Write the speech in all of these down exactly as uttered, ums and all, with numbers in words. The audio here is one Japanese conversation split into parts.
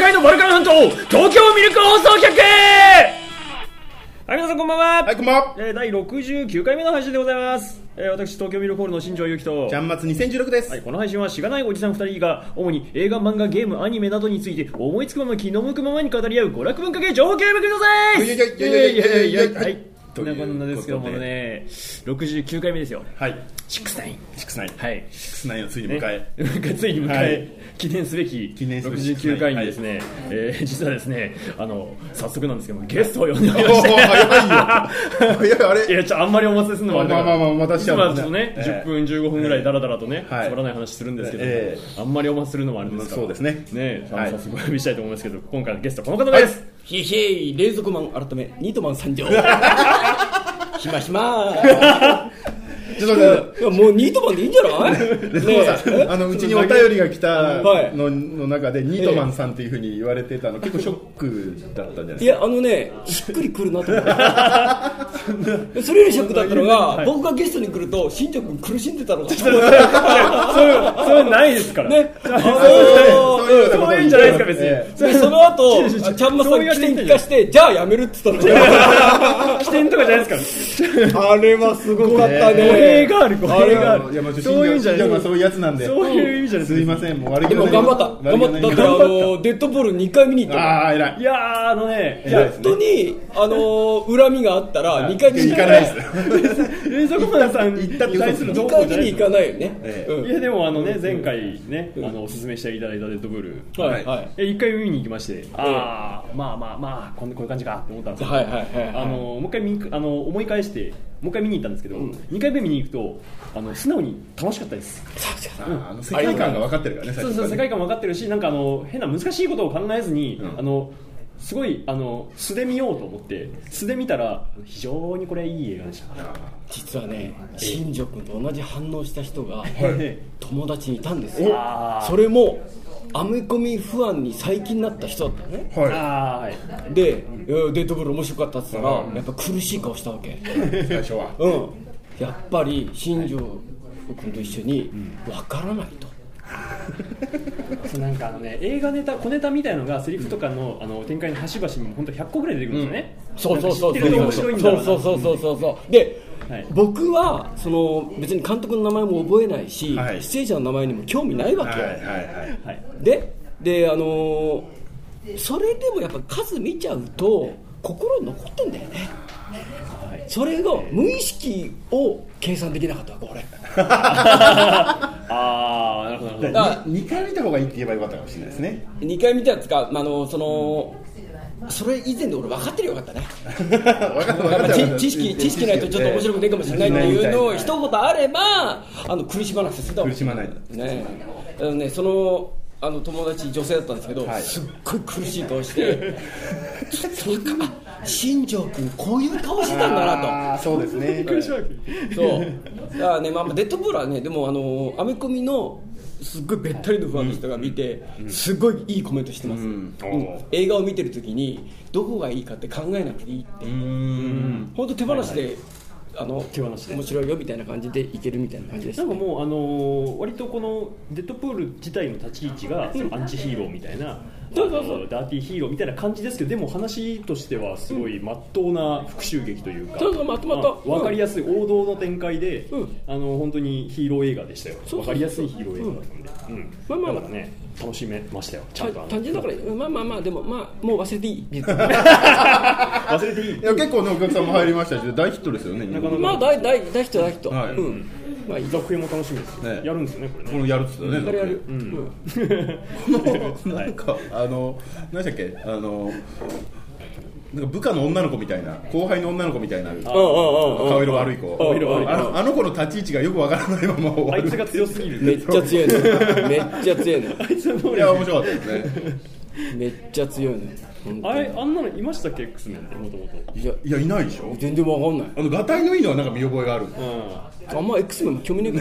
界のバルカン半島東京ミルク放送局。はい、皆さんこんばんは。 はい、こんばんは。 えー、だいろくじゅうきゅうかいめの配信でございます。えー、私東京ミルクホールの新庄祐希とジャンマツにせんじゅうろくです。 はい、この配信はしがないおじさんふたりが主に映画、漫画、ゲーム、アニメなどについて思いつくまま気の向くままに語り合う娯楽文化系情報系番組でございます。 いやいやいやいやいやいやいや、 はい、こんなこんなですけどもね、ろくじゅうきゅうかいめですよ。 はい、 ろくじゅうきゅう。 ろくじゅうきゅうはい、 ろくじゅうきゅうをついに迎え、 ね、ついに迎え、はい、記念すべきろくじゅうきゅうかいにですね、はい、えー、実はですね、あの早速なんですけどもゲストを呼んでおりまして、 早いよあれ、 いやちょあんまりお待たせするのもあれだから、まあまあまあまたしちゃうね、ちょっとね、えー、じゅっぷんじゅうごふんぐらいだらだらとね、つ、えー、まらない話するんですけど、えー、あんまりお待たせするのもあれですから、 そうですね。 ね、はい、早速お呼びしたいと思いますけど、今回のゲストこの方です。 ひへい、冷蔵マン改めニートマン参上。ひまひまちょっと待って、 もうニートマンでいいんじゃない？ レスコさん、あのうちにお便りが来たのの中でニートマンさんっていう風に言われてたの結構ショックだったんじゃないですか？ いや、あのね、しっくりくるなと思ってそれよりショックだったのが、はい、僕がゲストに来ると新庄君苦しんでたのかそういうそういうないですからね。 あのー、 そういうんじゃないですか別に、えー、 でその後ちゃんまさん起点聞かしてじゃあやめるって言ったの起点とかじゃないですからあれはすごかったね。 語弊がある語弊がある。 いや、まあ、そういうんじゃない、まあ、そういうやつなんで、 そういう意味じゃない。 すいません、もう悪気でも頑張った頑張った。だってあのデッドボールにかい見に行った。 ああ偉い。 いやーあのね、 本当にあの恨みがあったらにかい見に行かないです。 冷蔵庫マンさん行ったって対するにかい見に行かないよね。 ええうん、いやでもあのね前回ね、うん、あのおすすめしていただいたデッドボール、はいはい、いっかい見に行きまして、うん、ああまあまあまあこんこういう感じかって思ったんですけど、はいはいはいはい、あのもう一回見あの思い返してもう一回見に行ったんですけど、うん、にかいめ見に行くとあの素直に楽しかったです。 うん、あの世界観が分かってるからね。 そうそう世界観分かってるし、なんかあの変な難しいことを考えずに、うん、あのすごいあの素で見ようと思って素で見たら非常にこれいい映画でした。 実はね、新庄君と同じ反応した人が友達にいたんですよ。それもアメコミファンに最近なった人だったね、はい、あはいでデッドボール面白かったって言ったら、うん、やっぱ苦しい顔したわけ最初は、 うん、やっぱり新庄君と一緒に分からないと、 そうなんかあのね、映画ネタ小ネタみたいのがセリフとか の,、うん、あの展開の端々にも本当ひゃっこぐらい出てくるんですよね、 うん、そうそうそうそう面白いんだろうな。 そうそうそうそうそうで、はい、僕はその別に監督の名前も覚えないし、はい、出演者の名前にも興味ないわけよ、はいはいはい、でであのー、それでもやっぱ数見ちゃうと心に残ってんだよね、はい、それが無意識を計算できなかったわこれああなるほどなるほど。 にかい見た方がいいって言えばよかったかもしれないですね。 にかい見たやつか、まあ、あのその、うん、それ以前で俺分かってるよかったね知識知識ないとちょっと面白くないかもしれないっていうのを一言あればあの苦しまなくて済んだ苦しまないね。あのねそのあの友達女性だったんですけど、はい、すっごい苦しい顔してちょっとなんか新庄君こういう顔してたんだなと。 あそうですねそうだからね、まあ、デッドボールはねでもあのアメコミのすっごいべったりのファンの人が見て、うん、すごいいいコメントしてます、うんうん、映画を見てるときにどこがいいかって考えなくていいって本当手放しで、はいはいあの手放しで面白いよみたいな感じでいけるみたいな感じです、ね、 なんかもう、あのー、割とこのデッドプール自体の立ち位置が、うん、アンチヒーローみたいな、そうそうそうダーティーヒーローみたいな感じですけど、でも話としてはすごい真っ当な復讐劇というか、 そうそうまとまった分かりやすい王道の展開で、うん、あの本当にヒーロー映画でしたよ。分かりやすいヒーロー映画だったんで、うんうん、まあまあだからね楽しめましたよ。ちゃんと単純だからまあまあまあでもまあもう忘れていい忘れていい。 いや結構ねお客さんも入りましたし大ヒットですよね。なかなかまあ大大大ヒット大ヒット。はい。うん。 まあ続編も楽しみです。ね、やるんですよねこれね。 このやるっつったね。 これやる。 うん。このなんかあの何でしたっけあの。なんか部下の女の子みたいな後輩の女の子みたいな顔色悪い子あの、あの子の立ち位置がよくわからないまま終わる。 あいつが強すぎる。 めっちゃ強いねめっちゃ強いねあいつの能力いや面白かったですねめっちゃ強いね。 あれあんなのいましたっけ X メンってもともと。 いやいやいないでしょ。 全然わかんない。 あのガタイのいいのはなんか見覚えがある、うん、 あんま X メン興味ねえ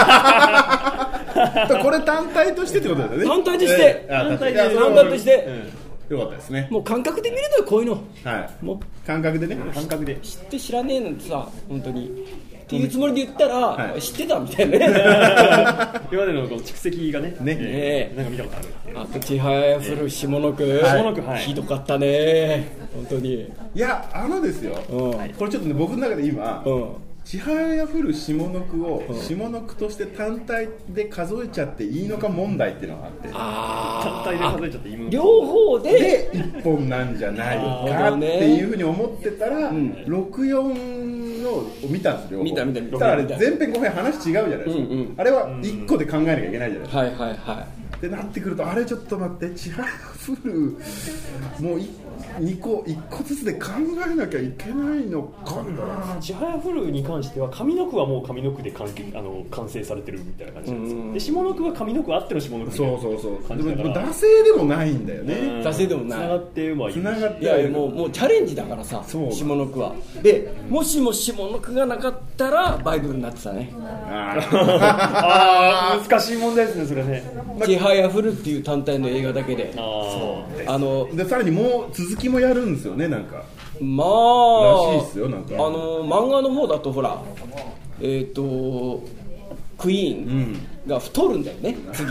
からこれ単体としてってことだよね。 単体として、 えー、単体単体として、 うん、よかったですね。 もう感覚で見るのよこういうの。 はい。もう感覚でね。 感覚で知って知らねえのってさ本当にっていうつもりで言ったら、はい、知ってたみたいなね今までのこの蓄積がねね、えー、なんか見たことある。 あとちはやふる下の句、えー下の句、はい、 ひどかったね本当に。 いやあのですよ、うん、これちょっとね僕の中で今、うん、ちはやふる下の句を、うん、下の句として単体で数えちゃっていいのか問題っていうのがあって、 あ単体で数えちゃっていいのか、 両方ででいっぽんなんじゃないかっていうふうに思ってたら、うん、ろくよんのを見たんですよ。 見た見た見た。 ただあれ前編後編話違うじゃないですか、うんうん、あれはいっこで考えなきゃいけないじゃないですか、 はいはいはいってなってくると、あれちょっと待って、ちはやふるもうにこいっこずつで考えなきゃいけないのかな。 ちはやふるに関しては上の句はもう上の句で完あの完成されてるみたいな感じなんですよ。で下の句は上の句あっての下の句でそうそうそうでも惰性でもないんだよね。 惰性でもない。 つながってうまい。つながっていやもうもうチャレンジだからさ、下の句は。でもしも下の句がなかったらバイブルになってたね。 ああ難しい問題ですねそれね。 ちはやふるっていう単体の映画だけで。 ああのでさらにもう続きもやるんですよね、なんか。 まあらしいですよ、なんか。 あの漫画の方だとほらえっ、ー、とクイーンが太るんだよね、うん、次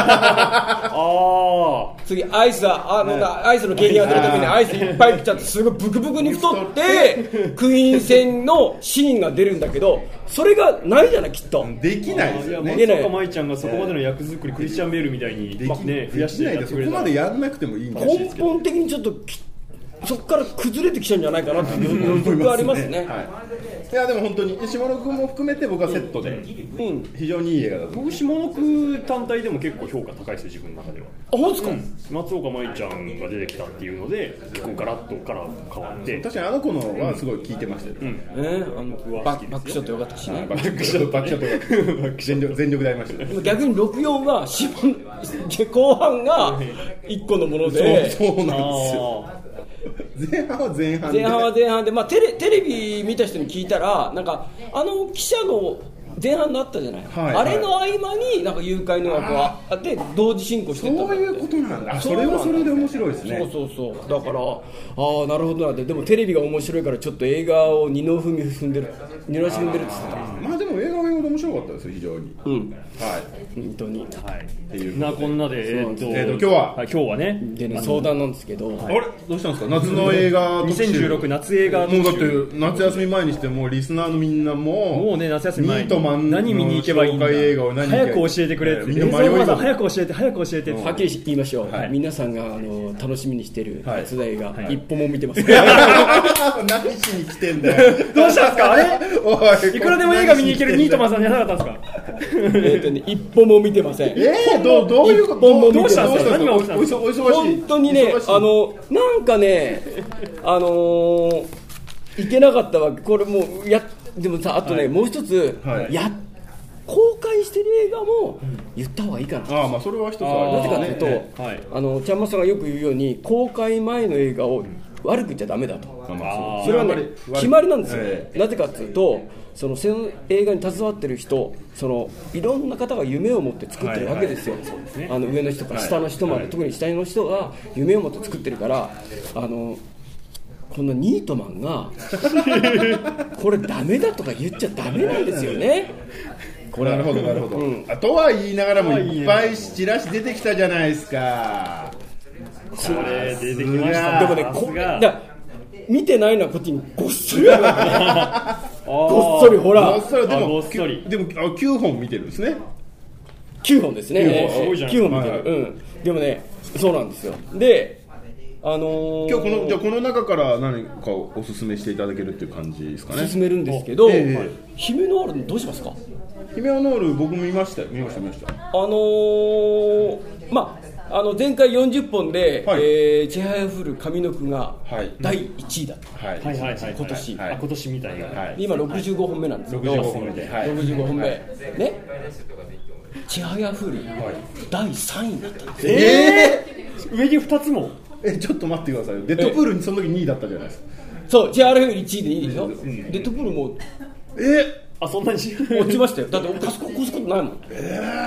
あ次アイスはあの、はい、アイスの経験が出るときにアイスいっぱい来ちゃってすごいブクブクに太ってクイーン戦のシーンが出るんだけど、それがないじゃないきっと。 できないですよね。 松岡舞ちゃんがそこまでの役作り、クリスチャン・ベールみたいにでき、ね、増やしてやってくれた。 そこまでやんなくてもいいんだし、 根本的にちょっとそこから崩れてきちゃうんじゃないかなっていう部分がありますね。はいいやでも本当に下の句も含めて僕はセットで非常にいい映画だと思う。 僕下の句単体でも結構評価高いですよ、自分の中では。 あ、本当ですか、 うん、松岡舞ちゃんが出てきたっていうのでこうガラッとから変わって、 確かにあの子のはすごい聞いてましたよ、うんうんえー、あのバックショットよかったしね。 バックショットバックショット全力全力でありましたね。 逆にろくじゅうよんは後半がいっこのものでそう、そうなんですよ。前半は前半で前半は前半で、まあ、テレ、テレビ見た人に聞いたらなんかあの記者の前半のあったじゃない、はいはい、あれの合間になんか誘拐の枠があって同時進行してた。 そういうことなんだ。それはそれで面白いですね。 そうそうそう。だからああなるほどなって。でもテレビが面白いからちょっと映画を二の踏み踏んでる二の足踏んでるって言ってた。 まあでも映画は映画で面白かったですよ非常に。 うん。 はい。 本当に。 はい。っていうなこんなでえー、っと、 えー、と今日は、 はい、今日はねでね相談なんですけど、 はい、あれどうしたんですか。夏の映画にせんじゅうろく夏映画もうだって夏休み前にしてもうリスナーのみんなももうね夏休み前にニートマン何見に行けばいいんだ映画を何早く教えてくれって、みんな迷いが早く教えて早く教えて、 はっきり言いましょう、はい、皆さんがあの楽しみにしてる夏映画、はい、一歩も見てます、 はい、何しに来てんだよどうしたんですかあれいくらでも映画見に行けるニートマンさんじゃなかったんですかえーとね一歩も見てません。 えー、どうどういうことどうどうしたんですか。何が起きたんですか。 お忙しい本当にねあのなんかねあのー、いけなかったわけ。これもうやでもさあとね、はい、もう一つ、はい、や公開してる映画も言った方がいいかな、うん、 ああまあそれは一つはなぜかというと、ねはい、あのちゃんまさんがよく言うように公開前の映画を悪く言っちゃダメだと、うん、それはね決まりなんですよ、ね、なぜかというとその映画に携わってる人そのいろんな方が夢を持って作ってるわけですよ、はいはい、あの上の人から下の人まで、はい、特に下の人が夢を持って作ってるからあのこのニートマンがこれダメだとか言っちゃダメなんですよね。 これなるほどなるほど、うん、とは言いながらもいっぱいチラシ出てきたじゃないですか。 これ出てきました。 でもねこだ見てないのはこっちにごっそりあるわけねごっそりほらごっそりでもごっそりでもきゅうほん見てるんですね。 きゅうほんですね。 きゅうほんすごいじゃん。 きゅうほん見てる、はいはい、うんでもねそうなんですよ。であのー、 今日このじゃあこの中から何かお勧めしていただけるっていう感じですかね。 勧めるんですけど、えー、姫ノワールどうしますか。 姫ノワール僕も見ましたよ見ました見ましたあのー、まああの前回よんじゅっぽんで、はいえー、ちはやふる上の句がだいいちいだった、 はいはいはいはい、 今年、 はい、あ今年みたいな、はい、 今ろくじゅうごほんめなんですけど、 ろくじゅうごほんめで、はい、 ろくじゅうごほんめ、はい、ねちはやふる、はい、だいさんいだったんです。 えー、上にふたつもえちょっと待ってくださいよ。デッドプールにその時にいだったじゃないですか。 そうちはやふるいちいでいいでしょ、うん、デッドプールもえあそんなに落ちましたよ。だってコスココスコないもん。え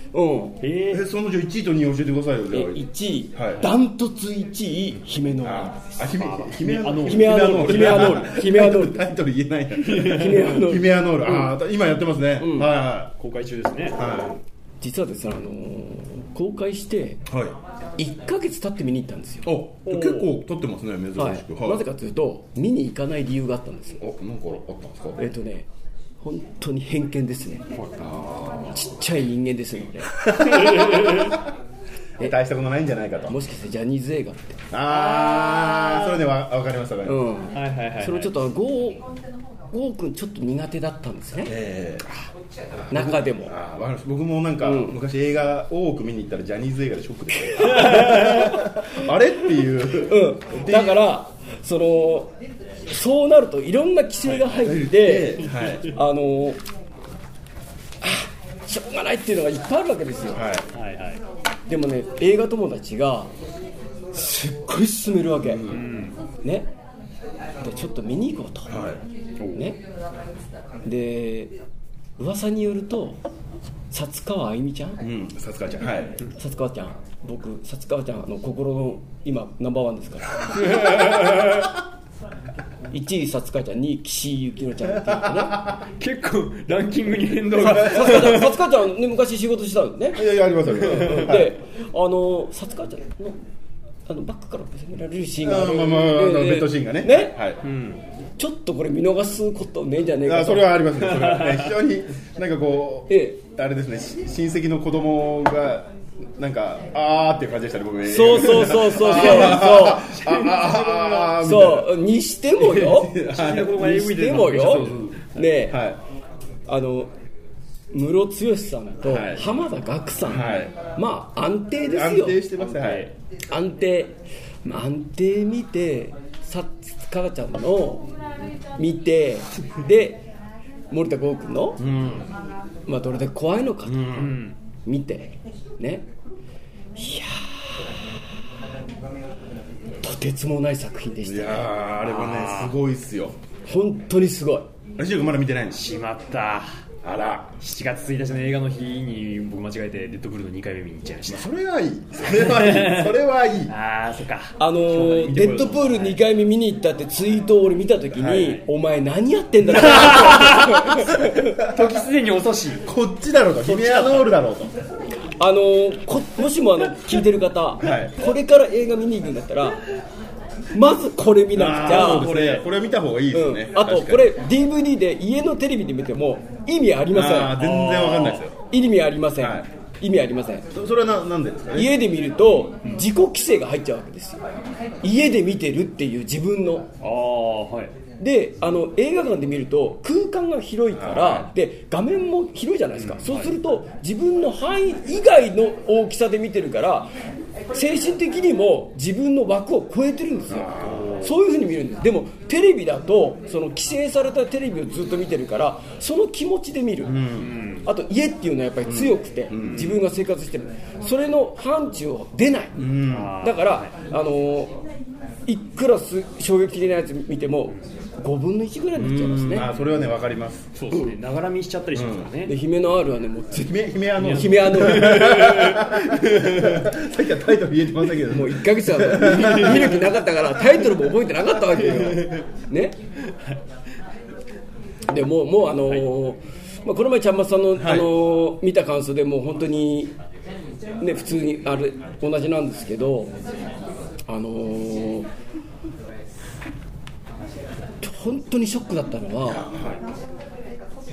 うん、 えー、そのじゃいちいとにい教えてくださいよ。じゃあいちい、はい、ダントツいちいヒメノールです。 あ、ヒメヒメアノールヒメアノールヒメアノールヒメアノールタイトル言えないな。 ヒメアノールヒメアノール、ああ今やってますね。 うん、 はいはい。 公開中ですね。 はい。 実はですね、あのー、公開していっかげつ経って見に行ったんですよ。 あ、結構経ってますね、珍しく。はいはい、なぜかというと見に行かない理由があったんですよ。 あ、なんかあったんですか。 えっとね、本当に偏見ですね。ちっちゃい人間ですのでえ大したことないんじゃないかと。 もしかしてジャニーズ映画って、 ああそれでわ分かります分かります、 うん、はいはいはい、それをちょっとゴーゴー君ちょっと苦手だったんですね、えー、中でも。 ああ僕もなんか、うん、昔映画多く見に行ったらジャニーズ映画でショックであれっていう、 うん、だからそのそうなるといろんな規制が入って、はいはい、あのあしょうがないっていうのがいっぱいあるわけですよ、はいはいはい、でもね映画友達がすっごい勧めるわけ、うん、ねでちょっと見に行こうと、はいね、で噂によると薩川あゆみちゃん、うん、 薩川ちゃん、はい、 薩川ちゃん僕薩川ちゃんの心の今ナンバーワンですからいちい薩川ちゃん、にい岸井ゆきのちゃんっていうね結構ランキングに変動が薩川ちゃんね昔仕事したんですね。 いやいやありますありますで、 はい、あの薩川ちゃんのあのバックから攻められるシーンがある、 まあまあ、ベッドシーンがね、 ね、 はい、 うん、ちょっとこれ見逃すことねえんじゃねえかと。 あそれはありますね。それはね非常になんかこう、ええ、あれですね親戚の子供がなんかあーっていう感じでしたね僕。 そうそうそうそうそうそうそうにしてもよにしてもよね、はい、あのムロツヨシさんと浜田岳さん、はい、まあ安定ですよ。 安定してます、はい、 安定安定見てさつかちゃんの見てで森田剛君の、うん、まあどれで怖いのかと、うん、見てね、いやとてつもない作品でしたね。 いやあれはねすごいっすよ本当にすごい。 私はまだ見てないの。 しまった。 あらしちがつついたちの映画の日に僕間違えてレッドブルのにかいめ見に行っちゃいました。 それはいいそれはいいそれはいいああそっか。 あのー、レッドブルにかいめ見に行ったってツイートを俺見たときに、はい、お前何やってんだろう時すでに遅しこっちだろうとヒメアノールだろうとあのー、こもしもあの聞いてる方、はい、これから映画見に行くんだったらまずこれ見なくちゃ。 これこれ見た方がいいですね、 うん、あとこれ ディーブイディー で家のテレビで見ても意味ありません。 あ全然わかんないですよ。 意味ありません、はい、意味ありません。 そ, それは何でですかね。 家で見ると自己規制が入っちゃうわけですよ。家で見てるっていう自分のあ、はい、であの映画館で見ると空間が広いから、はい、で画面も広いじゃないですか、うん、そうすると自分の範囲以外の大きさで見てるから精神的にも自分の枠を超えてるんですよ。そういう風に見るんです。でもテレビだとその規制されたテレビをずっと見てるからその気持ちで見る、うん、あと家っていうのはやっぱり強くて、うん、自分が生活してるそれの範疇を出ない、うん、だからあのー、いくら衝撃的なやつ見てもごぶんのいちぐらいになっちゃいますね。 あそれはね分かります。 そうですね、ながら見しちゃったりしますからね、 うん、でヒメノアールはねもうヒメヒメアノールヒメアノールさっきはタイトル言えてましたけどもういっかげつは見る気なかったからタイトルも覚えてなかったわけよね。でもうもうあのーはいまあ、この前ちゃんまつさんの、はいあのー、見た感想でもう本当にね普通にあれ同じなんですけどあのー本当にショックだったのは、はい、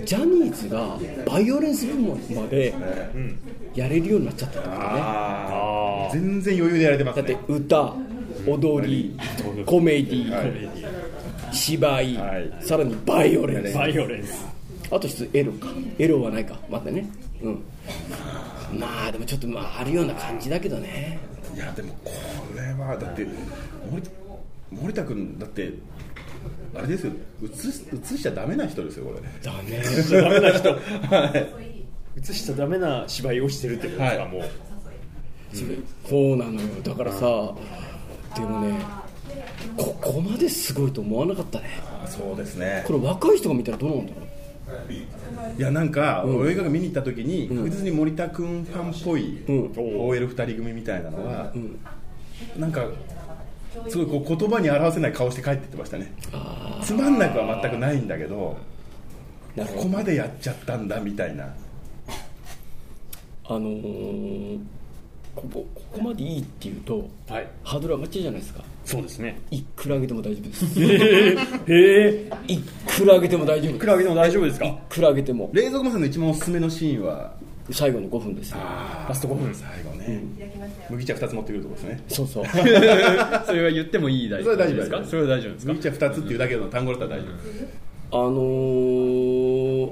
ジャニーズがバイオレンス部門までやれるようになっちゃったんですよね。 あ全然余裕でやれてますね。 だって歌、踊り、コメディ、はい、芝居、はい、さらにバイオレンス、 バイオレンスあと一つエロかエロはないかまたね、うん、まあでもちょっとまああるような感じだけどね。 いやでもこれはだって森、森田君だってあれですよ、映し、映しちゃダメな人ですよこれ。 ダメダメな人、はい、映しちゃダメな芝居をしてるってことですか、はい、もう、 うん、そうなのよ。だからさ、でもねここまですごいと思わなかったね。 そうですね。 これ若い人が見たらどうなんだろう。 いやなんか、うん、映画が見に行った時に、うん、確実に森田君ファンっぽい、うん、オーエルふたり組みたいなのは、うん、なんかすごいこう言葉に表せない顔して帰ってってましたね。つまんなくは全くないんだけど、ここまでやっちゃったんだみたいな。 あのー、ここ、ここまでいいっていうと、はい、ハードル上がっちゃうじゃないですか。 そうですね。 いくら上げても大丈夫です。 へえ。 いくら上げても大丈夫です。 いくら上げても大丈夫ですか。 いくら上げても。 冷蔵庫さんの一番おすすめのシーンは最後のごふんですね。 ラストごふん。 最後ね。うん、麦茶ふたつ持ってくるとこですね。 そうそう。 それは言ってもいい大丈夫ですか。 それは大丈夫ですか。麦茶ふたつっていうだけの単語だったら大丈夫です。 あのー。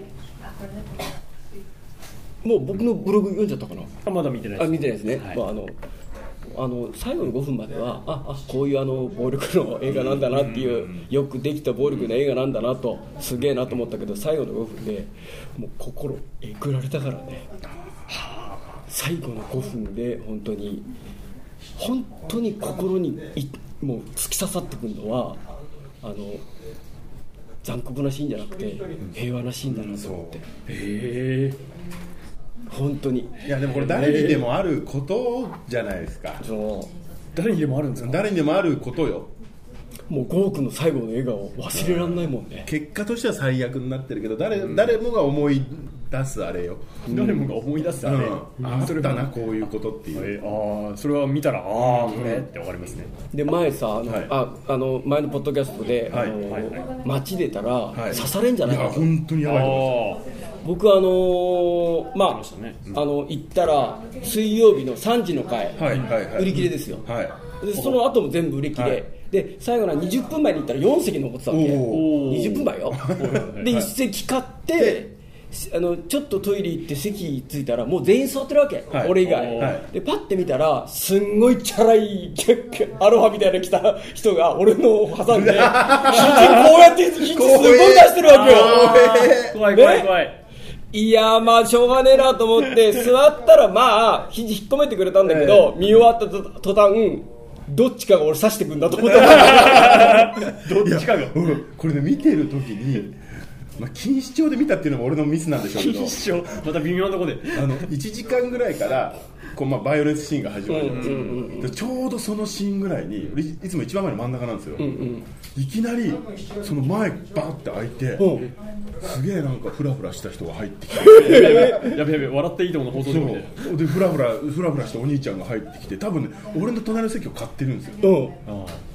もう僕のブログ読んじゃったかな。 あ、まだ見てないです。 あ、見てないですね。はい、まああのあの最後のごふんまではああこういうあの暴力の映画なんだなっていう、よくできた暴力の映画なんだなとすげえなと思ったけど、最後のごふんでもう心えぐられたからね。最後のごふんで本当に本当に心にいもう突き刺さってくるのはあの残酷なシーンじゃなくて平和なシーンだなと思って。へえ。本当に。 いやでもこれ誰にでもあることじゃないですか。 そう誰にでもあるんですか。 誰にでもあることよ。 もうごおくの最後の笑顔忘れられないもんね。 結果としては最悪になってるけど 誰,、うん、誰もが思い出すあれよ、 うん、誰もが思い出すあれ、うん、 あそれだなこういうことっていう、 えー、あそれは見たらああこれって分かりますね。 で前さあの、はい、ああの前のポッドキャストで、はいあのはいはい、街出たら、はい、刺されんじゃないかと。 いや本当にやばいと思います。 僕あのー、まあ、ねうん、あの行ったら水曜日のさんじの回、はいはいはい、売り切れですよ、はい、でその後も全部売り切れ、はい、で最後のにじゅっぷんまえに行ったらよんせき残ってたわけ。にじゅっぷんまえよでいっせき買ってあのちょっとトイレ行って席着いたらもう全員座ってるわけ、はい、俺以外、はい、でパッて見たらすんごいチャラいアロハみたいな着た人が俺の挟んで肘こうやって肘すごい出してるわけよ。 怖い怖い怖い、ねいやまあしょうがねえなと思って座ったらまあ肘引っ込めてくれたんだけど、見終わった途端どっちかが俺刺してくんだと思ったどっちかが、うん、これね見てる時に、まあ、錦糸町で見たっていうのも俺のミスなんでしょうけど錦糸町また微妙なとこであのいちじかんぐらいからこう、まあ、バイオレンスシーンが始まるんですよ、うんうんうん、でちょうどそのシーンぐらいにいつも一番前の真ん中なんですよ、うんうん、いきなりその前バーって開いて、うん、すげえなんかフラフラした人が入ってきてやべやべやべ笑っていいと思うの放送でそうでフラフラフラフラしたお兄ちゃんが入ってきて多分ね俺の隣の席を買ってるんですよ、うん、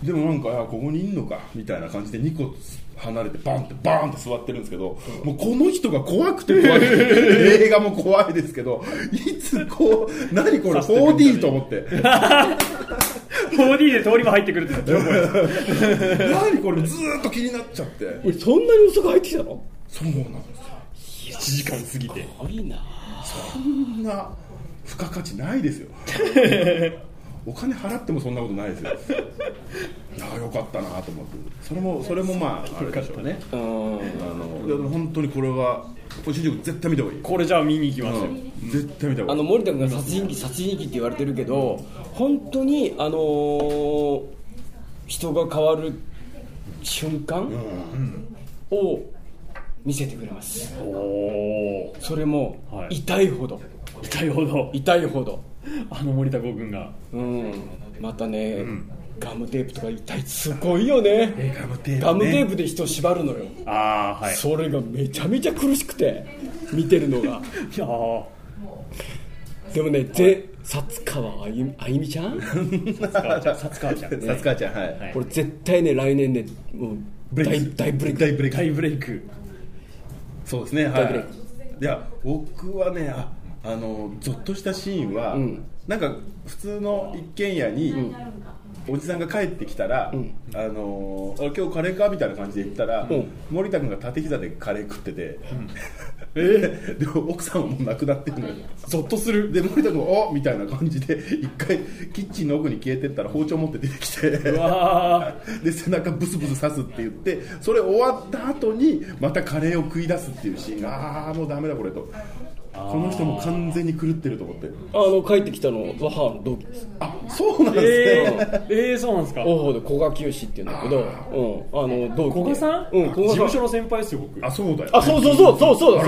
でもなんかここにいんのかみたいな感じでにこ離れてバンってバーンって座ってるんですけど、うん、もうこの人が怖くて怖くて映画も怖いですけどいつこう何これ フォーディー と思ってフォーディー で通りも入ってくるって何これずーっと気になっちゃってそんなに遅く入ってきたの。 そうなんですよ。 いちじかん過ぎてすごいな。 そんな付加価値ないですよお金払ってもそんなことないですよああよかったなと思ってそれもそれもまああれでしょうね。あのいやでも本当にこれは新宿絶対見た方がいい。 これじゃあ見に行きますよ、うん、 絶対見た方がいい。 あの森田君が殺人鬼殺人鬼って言われてるけど本当にあのー、人が変わる瞬間を見せてくれます、うん、おそれも痛いほど、はい、 痛いほど痛いほどあの森田剛君が、 うん、またね、うん、ガムテープとか痛いすごいよね。 えガムテープね、 ガムテープで人を縛るのよ。 あ、はい、 それがめちゃめちゃ苦しくて見てるのがいやでもねぜ薩川あゆあゆみちゃん薩川ちゃん薩川ちゃん、ね、 薩川ちゃん、はい、はい、 これ絶対ね来年ねもう大大ブレイク大ブレイク大ブレイクそうですね、はい、いや僕はねああのゾッとしたシーンは、うん、なんか普通の一軒家に、うん、おじさんが帰ってきたら、うん、あのあ今日カレーかみたいな感じで言ったら、うん、森田君が縦膝でカレー食ってて、うんえー、でも奥さんはもう亡くなってるのよ。 ゾッとする。 で森田君おみたいな感じで一回キッチンの奥に消えてったら包丁持って出てきてうわで背中ブスブス刺すって言ってそれ終わった後にまたカレーを食い出すっていうシーンがああもうダメだこれとこの人も完全に狂ってると思ってあの帰ってきたのは母の同期です。 あそうなんですね。 えー、えー、そうなんですか。 大方で古賀清っていうんだけど、うん、あの同期古賀さん、 うん、 事務所の先輩ですよ僕。 あそうだよ、ね、 あそうそうそうそうそうそう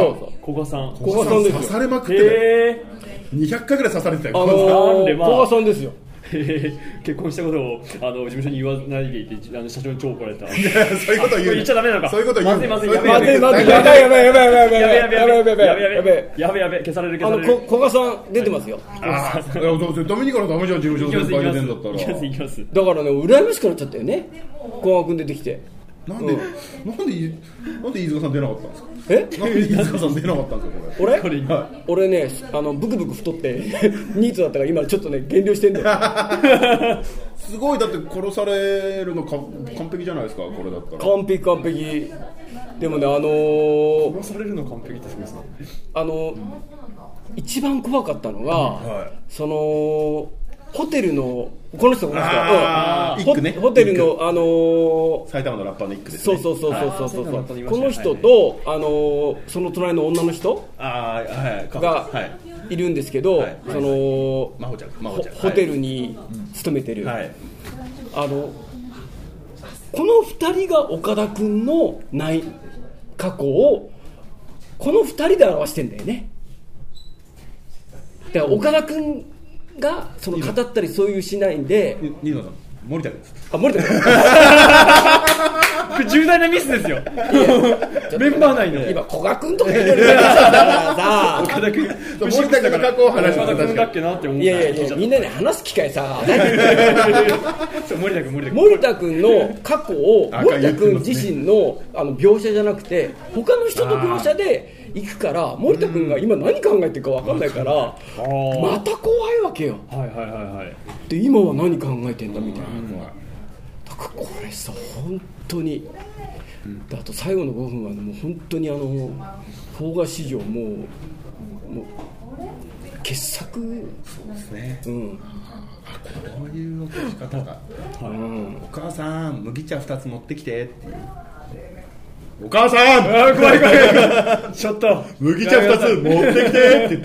古賀さん古賀さんですよ。 刺されまくっててにひゃっかいぐらい刺されてたよ。 あのー、古賀さんですよ。 結婚したことをあの事務所に言わないでいて、あの社長に超怒られた。 そういうこと言う。 言っちゃダメなのか。 そういうこと言う。 まずいまずいまずいまずいまずいやばいやばいやばいやばいやばいやばいやばいやばいやばいやべやべ消される消される。 あの古賀さん出てますよ。 ああ、ダメにからダメじゃん、事務所の先輩出てんだったら。 行きます行きます。 だからね、羨ましくなっちゃったよね。古賀君出てきて。 なんで、うん、なんで、なんで飯塚さん出なかったんですか。 え、 なんで飯塚さん出なかったんですか、これ。 俺、はい、俺ね、あのブクブク太ってニートだったから今ちょっとね減量してんだよ。 すごい、だって殺されるのか完璧じゃないですか、これだったら。 完璧完璧。でもね、あのー、 殺されるの完璧ってすごいですね。 あのー、一番怖かったのが、はい、そのホテルのこの人この人、うんね、ホテルのあのー、 埼玉のラッパーの一区ですね。 そうそうそうそうそうそう、この人と、あのー、その隣の女の人がいるんですけど、はい、その真帆ちゃん、真帆ちゃん、 ホテルに勤めてる、はい、あのこのふたりが岡田君のない過去をこのふたりで表してんだよね。だから岡田君がその語ったりそういうしないんで、 新野さん、森田君です。 あ、森田君。 重大なミスですよ。メンバー内の今古賀君とか言ってるからさ、 岡田君、 森田君が過去を話し岡田君だっけなって思った。 いやいやいや、みんなで話す機会さ。 森田君、森田君。 森田君の過去を森田君自身のあの描写じゃなくて、他の人の描写で。行くから森田君が今何考えてるか分かんないから、また怖いわけよ。 はいはいはいはい。 で今は何考えてんだみたいな。だからこれさ本当に。であと最後のごふんはもう本当にあの邦画史上もうもう傑作。 そうですね。 うん。 こういう落とし方が。うん、お母さん麦茶ふたつ持ってきてっていう。お母さん、 あ怖い怖い怖い。ちょっと麦茶ふたつ持ってきてって言って。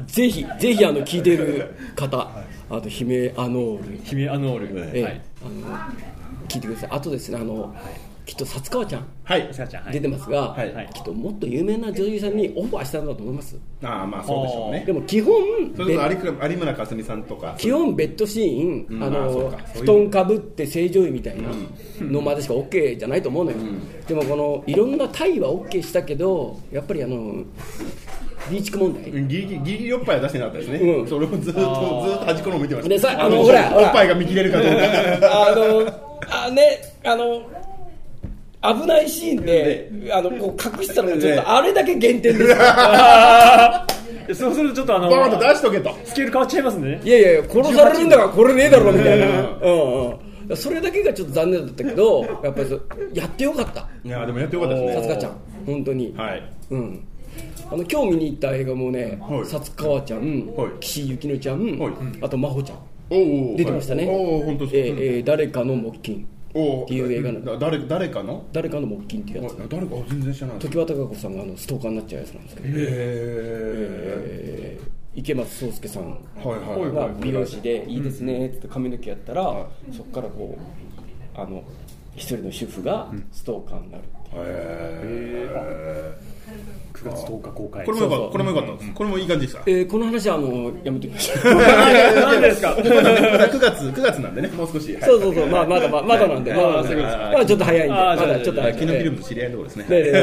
ぜひぜひあの聞いてる方、あと姫アノール、 姫アノール、 ええ、はい、あの聞いてください。あとですね、あのきっと薩川ちゃん、 はい、 出てますが、はい、きっともっと有名な女優さんにオファーしたんだと思います。 ああ、まあそうでしょうね。 でも基本それこそ有村架純さんとか基本ベッドシーン、うん、あの布団かぶって正常位みたいなのまでしか OK じゃないと思うのよ、うん、でもこのいろんな体は OK したけどやっぱりあのリーチク問題、 ギリギリギリおっぱいは出してなかったですね、うん、それをずっとずっと端っこのを見てました。 でさあのほらおっぱいが見切れるかどうかあのあねあの危ないシーンで、あのこう隠したのがちょっとあれだけ減点ですそうするとちょっとあのバーンと出しとけとスケール変わっちゃいますね。 いやいやいや殺されるんだからこれねえだろみたいな、うんうん、それだけがちょっと残念だったけどやっぱりやってよかった。 いやでもやってよかったですね、 さつかちゃん本当に、 はい、 うん、あの今日見に行った映画もね、さつかわちゃん、はい、岸由紀乃ちゃん、はい、あと真帆ちゃんお出てましたね、はい、お本当ですか、えーえー、誰かの木琴っていう映画の誰誰かの誰かの木琴っていうやつ、 誰か全然知らない。 常盤貴子さんがあのストーカーになっちゃうやつなんですけど、へえー、池松壮亮さんが美容師でいいですねって髪の毛やったら、うん、そこからこうあの一人の主婦がストーカーになるっていう、うん、へえくがつとおか公開。 これもよかった。これもよかったです。これもいい感じでした。 えー、この話はあのやめておきましょう。 何ですか。くがつくがつなんでね、もう少し。 そうそうそう、まあまだまだなんで、まだまだちょっと早いんで、まだちょっと早い。 キノフィルムと知り合いのところですね。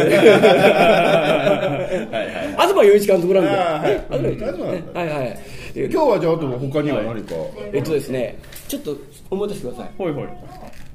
東洋一監督なんで。 はいはい。今日はじゃああと他には何か。 えっとですね、ちょっと思い出してください。 はいはい。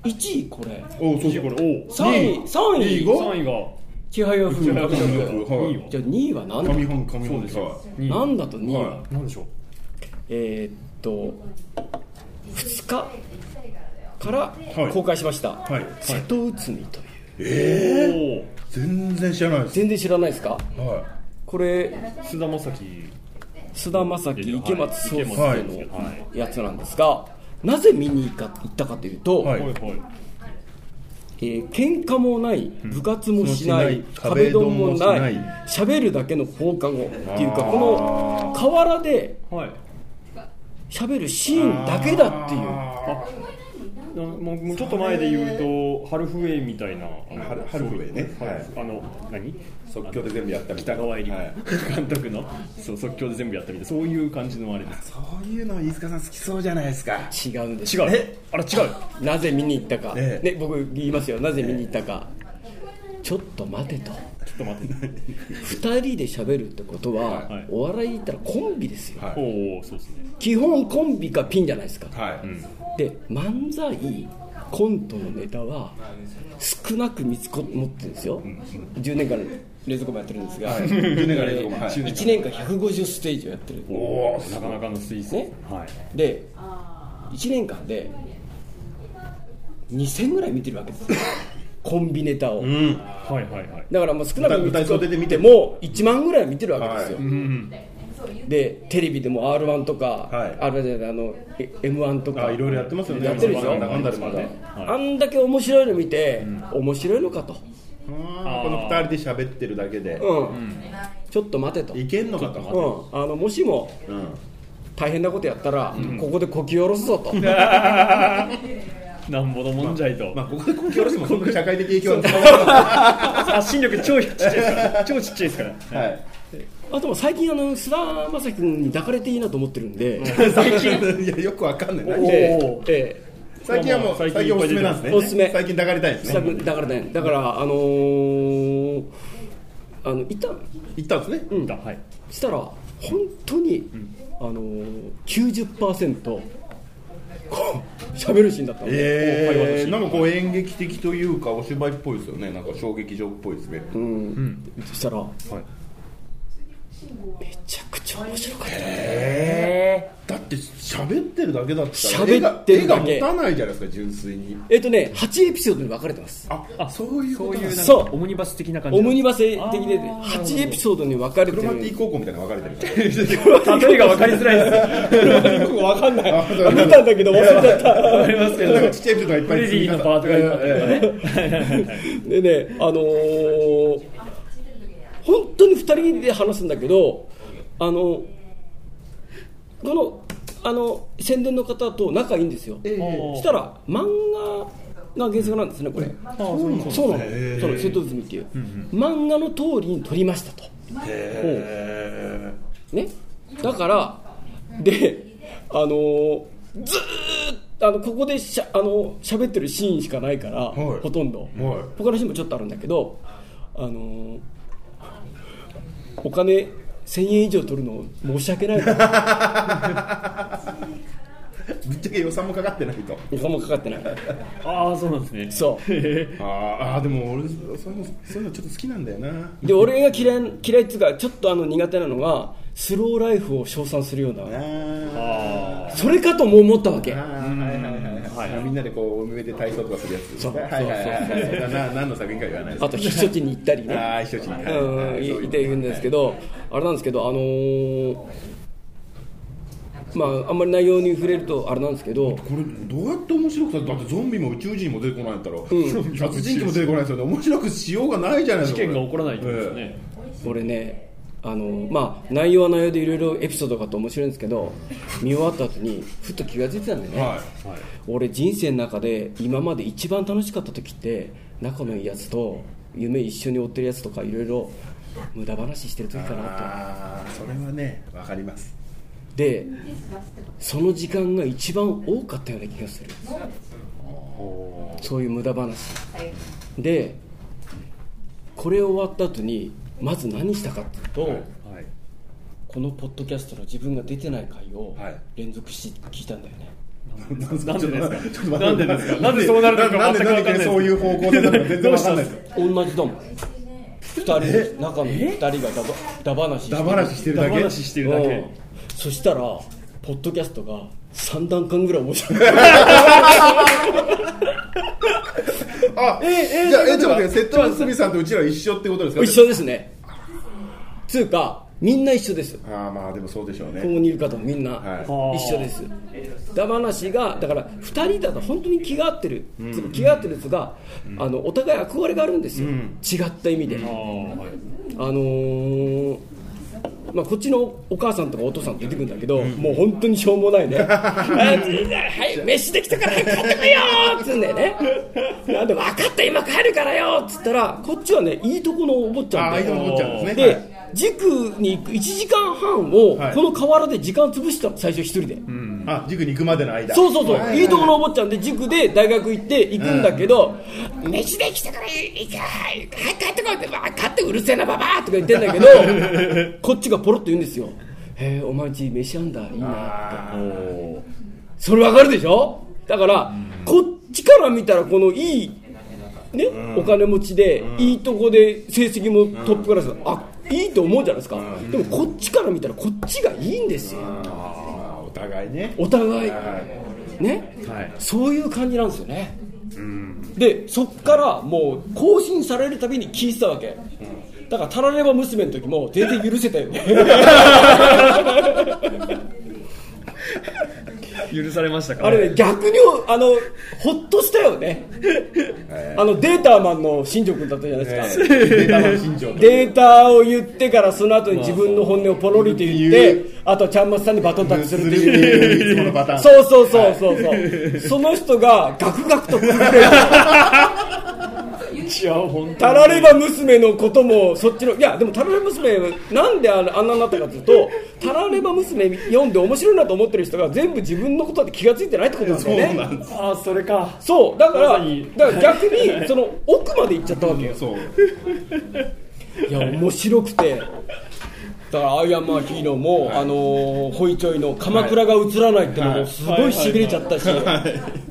いちいこれ。 おそうそうこれ。 お。さんいさんいさんいが。 千早風味、 はい、 じゃあにいは何だ。 上半上半ですか。 何だとにいは何でしょう。 えー、っとふつかから公開しました、はいはい、瀬戸内海という。 えー、全然知らないです。 全然知らないですか。 はい。 これ菅田将暉菅田将暉池松壮亮のやつなんですが、なぜ見に行ったかというと、はいはい、えー、喧嘩もない、部活もしない、うん、壁ドンもない、喋るだけの放課後っていうか、この河原で喋るシーンだけだっていう。 もうちょっと前で言うとハルフウェイみたいなハル, ハルフウェイね、 はい、あの何即興で全部やったみたいな北川入り監督の、はい、そう即興で全部やったみたいなそういう感じのあれです。 そういうの飯塚さん好きそうじゃないですか。 違うんです。 違うえあれ違うなぜ見に行ったか、 ええね、僕言いますよ。なぜ見に行ったか、ええ、ちょっと待てとちょっと待ってふたりで喋るってことは、はい、お笑い言ったらコンビですよ、はい、 おそうですね、 基本コンビかピンじゃないですか、 はい、うん、 で漫才コントのネタは少なく見つこ持ってるんですよ、うんうん、じゅうねんかん冷蔵庫もやってるんですが、はい、じゅうねんかん冷蔵庫も、はい、いちねんかんひゃくごじゅうステージをやってる。 おーなかなかのスイーツ、ね、 はい、でいちねんかんでにせんぐらい見てるわけですよコンビネタを、うん、はいはいはい、だからもう少なく見つこってもいちまんぐらい見てるわけですよ、はい、うん、でテレビでも アールワン とか、はい、あるじゃないあの エムワン とかあいろいろやってますよね。 やってるでしょ、 なんだでまだ、はい、 あんだけ面白いの見て、うん、面白いのかと、 あこのふたりで喋ってるだけで、 うんうん、ちょっと待てといけんのかと、 うん、あのもしも、うん、大変なことやったら、うん、ここでこき下ろすぞとなんぼのもんじゃいと、 まあまあ、ここでこき下ろしてもそんな社会的影響は発信力超ちっちゃいですから超ちっちゃいですから、はい、 あと最近あの菅田将暉君に抱かれていいなと思ってるんで最近いやよくわかんないな、ええ、最近はもう最近おすすめなんですね。おすすめ最近抱かれたいんですね。 抱かれたいだからあのー、あの行った行ったんですね、 うん、はい、したら本当に、うん、あのー、きゅうじゅっパーセントこう喋るシーンだったので、 えー、なんかこう演劇的というかお芝居っぽいですよね。なんか小劇場っぽいですね、うんうん、そしたら、はい、めちゃくちゃ面白かった、えー、だって喋ってるだけだったら喋ってるだけ絵が持たないじゃないですか純粋に。 えっとねはちエピソードに分かれてます。 ああそういうことなんそうオムニバス的な感じ。 オムニバス的ではちエピソードに分かれてる。 クロマティ高校みたいなの分かれてる例えが分かりづらいですクロマティ高校分かんない見たんだけど忘れちゃった分かりますけどちっちゃいエピソードがいっぱいフレディのパートがいっぱいあってでねあのー、本当にふたりで話すんだけどあのこのあの宣伝の方と仲いいんですよ、えー、したら漫画が原作なんですねこれ、うん、あそうなのそうなの瀬戸内海っていう、うんうん、漫画の通りに撮りましたと、へー、ね、だからであのー、ずーっとあのここでしゃあの喋ってるシーンしかないから、はい、ほとんど、はい、他のシーンもちょっとあるんだけどあのー、お金せんえん以上取るの申し訳ないぶっちゃけ予算もかかってないと。 予算もかかってないああそうなんですね。 そうああでも俺そういうのそういうのちょっと好きなんだよな。 で俺が嫌い嫌いっていうかちょっとあの苦手なのがスローライフを称賛するようなあそれかとも思ったわけ。 みんなでこう上で体操とかするやつ。そうそうそうそう何の作品か言わないです。 あと避暑地に行ったりね。 ああ避暑地に行っていくんですけど、あれなんですけどあのー、まああんまり内容に触れるとあれなんですけど、 これどうやって面白くさだってゾンビも宇宙人も出てこないんだったら、うん、殺人鬼も出てこないですよね。面白くしようがないじゃないですか。 事件が起こらないってことですね。 これね。あのまあ、内容は内容でいろいろエピソードがあって面白いんですけど見終わった後にふっと気が付いてたんでね、はいはい、俺人生の中で今まで一番楽しかった時って仲のいいやつと夢一緒に追ってるやつとかいろいろ無駄話してる時かなと。 あそれはね分かります。 でその時間が一番多かったような気がする。そういう無駄話でこれ終わった後にまず何したかっていうと、はいはい、このポッドキャストの自分が出てない回を連続し聞いたんだよね。 なんでですか？なんでですか？なんでそうなるのかなんでなんでそういう方向でなるのか全然わかんないです。 同じだもん。二人中の二人がダバ話してる。 ダ話してるだけ。 ダ話してるだけ。 そしたらポッドキャストが三段階ぐらい面白い。 あ、えー、じゃあ、えー、ちょっと待って、瀬戸内海さんとうちら一緒ってことですか？ 一緒ですね。つうか、みんな一緒です。 ああ、まあでもそうでしょうね。 ここにいる方もみんな一緒です。だ話が、だから二人だと本当に気が合ってる、うん、気が合ってるやつが、うん、あのお互い憧れがあるんですよ。うん、違った意味で。うん、あのー、 まあ、こっちのお母さんとかお父さんって出てくるんだけど、うん、もう本当にしょうもないねはい飯できたから早く帰ってこいよーっつうんだよねなんで分かった今帰るからよっつったらこっちはねいいとこのお坊ちゃんで、 あ、いいとこのお坊ちゃんですね。 で塾に行くいちじかんはんをこの河原で時間潰したの最初一人で、うん、 あ、塾に行くまでの間。 そうそうそう、はいはいはい、いいとこのお坊ちゃんで塾で大学行って行くんだけど、うん、飯できたから行かはい帰ってこいって分かってうるせえなババーとか言ってんだけどこっちがポロッと言うんですよ。へえお前んち飯あんだいいなってそれ分かるでしょ。だから、うん、こっちから見たらこのいいね、うん、お金持ちで、うん、いいとこで成績もトップクラス、うん、あいいと思うじゃないですか、うん、でもこっちから見たらこっちがいいんですよ、うん、 あお互いねお互い、はい、ね、はい、そういう感じなんですよね、うん、でそっからもう更新されるたびに聞いてたわけ、うん、だからタラレバ娘の時も全然許せたよね許されましたか。 あれね逆にあのホッとしたよねあのデータマンの新庄君だったじゃないですか、データマン新庄データを言ってからその後に自分の本音をポロリと言って、あとはちゃんまつさんにバトンタッチするっていういつものパターン。そうそうそうそうそう、はい、その人がガクガクとくるタラレバ娘のこともそっちのいやでもタラレバ娘なんであんなになったかというとタラレバ娘読んで面白いなと思ってる人が全部自分のことで気がついてないってことなんですよね。 そうなんです。あそれか。 そうだから、だから逆にその奥まで行っちゃったわけよ。そういや面白くてだからアイアンマーキーノも、はい、あのー、ホイチョイの鎌倉が映らないってのもすごいしびれちゃったし、うん、あの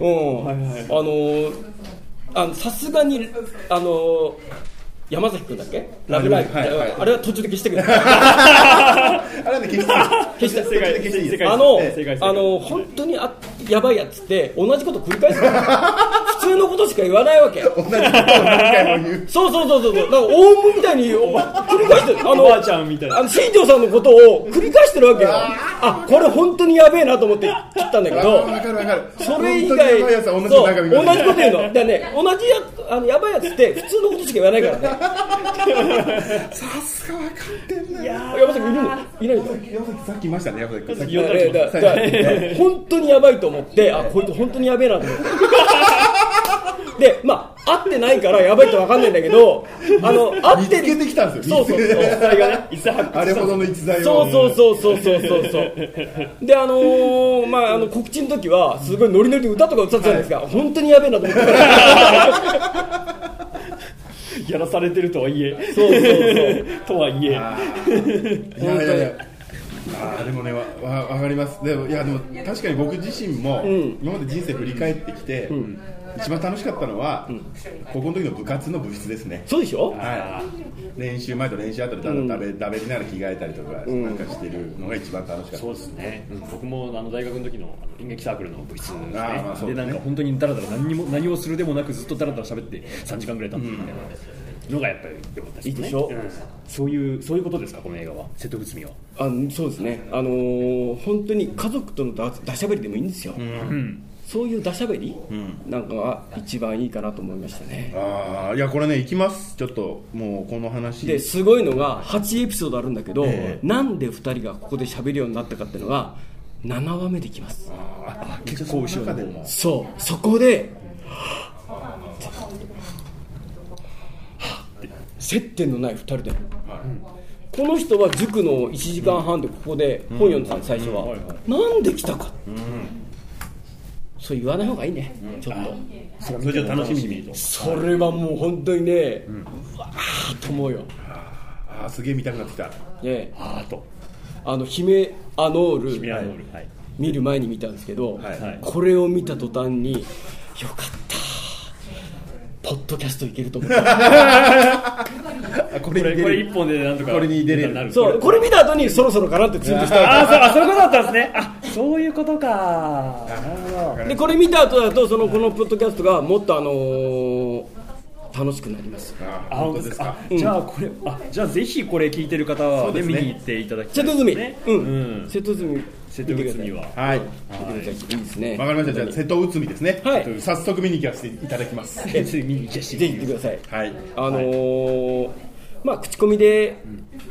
ーあさすがにあの山崎君だっけラブライブ、はいはい、あれは途中で消してくれあれはね消して消して消して消してあのあの本当にあやばいやつって同じこと繰り返す普通のことしか言わないわけ同じことを何回も言うそうそうそうそうなんかオウムみたいに繰り返してるあのおばあちゃんみたいなあの新庄さんのことを繰り返してるわけよ。あこれ本当にやべえなと思って切ったんだけど分かる分かるそれ以外同じこと言うのだね同じやあのやばいやつって普通のことしか言わないからねさすが分かってんな。 山崎いるのいないの山崎さっきいましたね。山崎さっき呼んだりしました本当にやばいと思ってあこいつ本当にやべえなと思ってでまあ会ってないからやばいって分かんないんだけどあの会って見つけてきたんですよ。そうそうそうあれほどの逸材をそうそうそうそうそうそうそうであのー、まああの告知の時はすごいノリノリで歌とか歌ってたんですが、はい、本当にやべえなと思ってやらされてるとはいえそうそうそうとはいえいやいやいやあでもねわ分かります。でもいやでも確かに僕自身も、うん、今まで人生振り返ってきて、うん、一番楽しかったのは、うん、高校の時の部活の部室ですね。 そうでしょ、 はい、練習前と練習後でただ食べ、うん、食べりながら着替えたりとか、うん、なんかしてるのが一番楽しかった。 そうですね、うん、僕もあの大学の時の演劇サークルの部室ですね。 あ、まあそうですね。 でなんか本当にダラダラ何にも何をするでもなくずっとダラダラ喋ってさんじかんぐらい経ってみたいな、うん、のがやっぱり良かったですね。いいでしょ、うん、そういうそういうことですかこの映画は。瀬戸内海はあそうですね、あのー、本当に家族とのダしゃべりでもいいんですよ、うん、そういうダしゃべり、うん、なんかが一番いいかなと思いましたね。 あいやこれね行きますちょっともうこの話ですごいのがはちエピソードあるんだけど、えー、なんでふたりがここでしゃべるようになったかっていうのがななわめできます。 ああ結構後ろでもそうそこで接点のないふたりで、はい、この人は塾のいちじかんはんでここで本読んでたんです最初は、うんうんはいはい、なんで来たか、うん、そう言わない方がいいね、うん、ちょっとそれじゃ楽しみに見るとそれはもう本当にね、うん、うわーと思うよ。 ああすげえ見たくなってきた、 ね、 あーとあの姫アノール、 姫アノール、はい、 見る前に見たんですけど、 はいはい、 これを見た途端によかったポッドキャストいけると思ったこれこれ一本でなんとかこれに出れる。 そうこれ見た後にそろそろかなってツイートしたあそうあそういうことだったんですね。あそういうことか。なるほど。 でこれ見た後だとそのこのポッドキャストがもっとあのー、楽しくなります。 あ本当ですか。あじゃあこれあじゃあぜひこれ聞いてる方は、ねね、見に行っていただきたいですね。瀬戸内海、うんうん、瀬戸内海瀬戸内海ははい、 いいですね。 わかりました。じゃあ瀬戸内海ですね。はい、早速見に行かせていただきます。 え見に行かせてぜひ行ってください。 はい。 あのー、まあ口コミで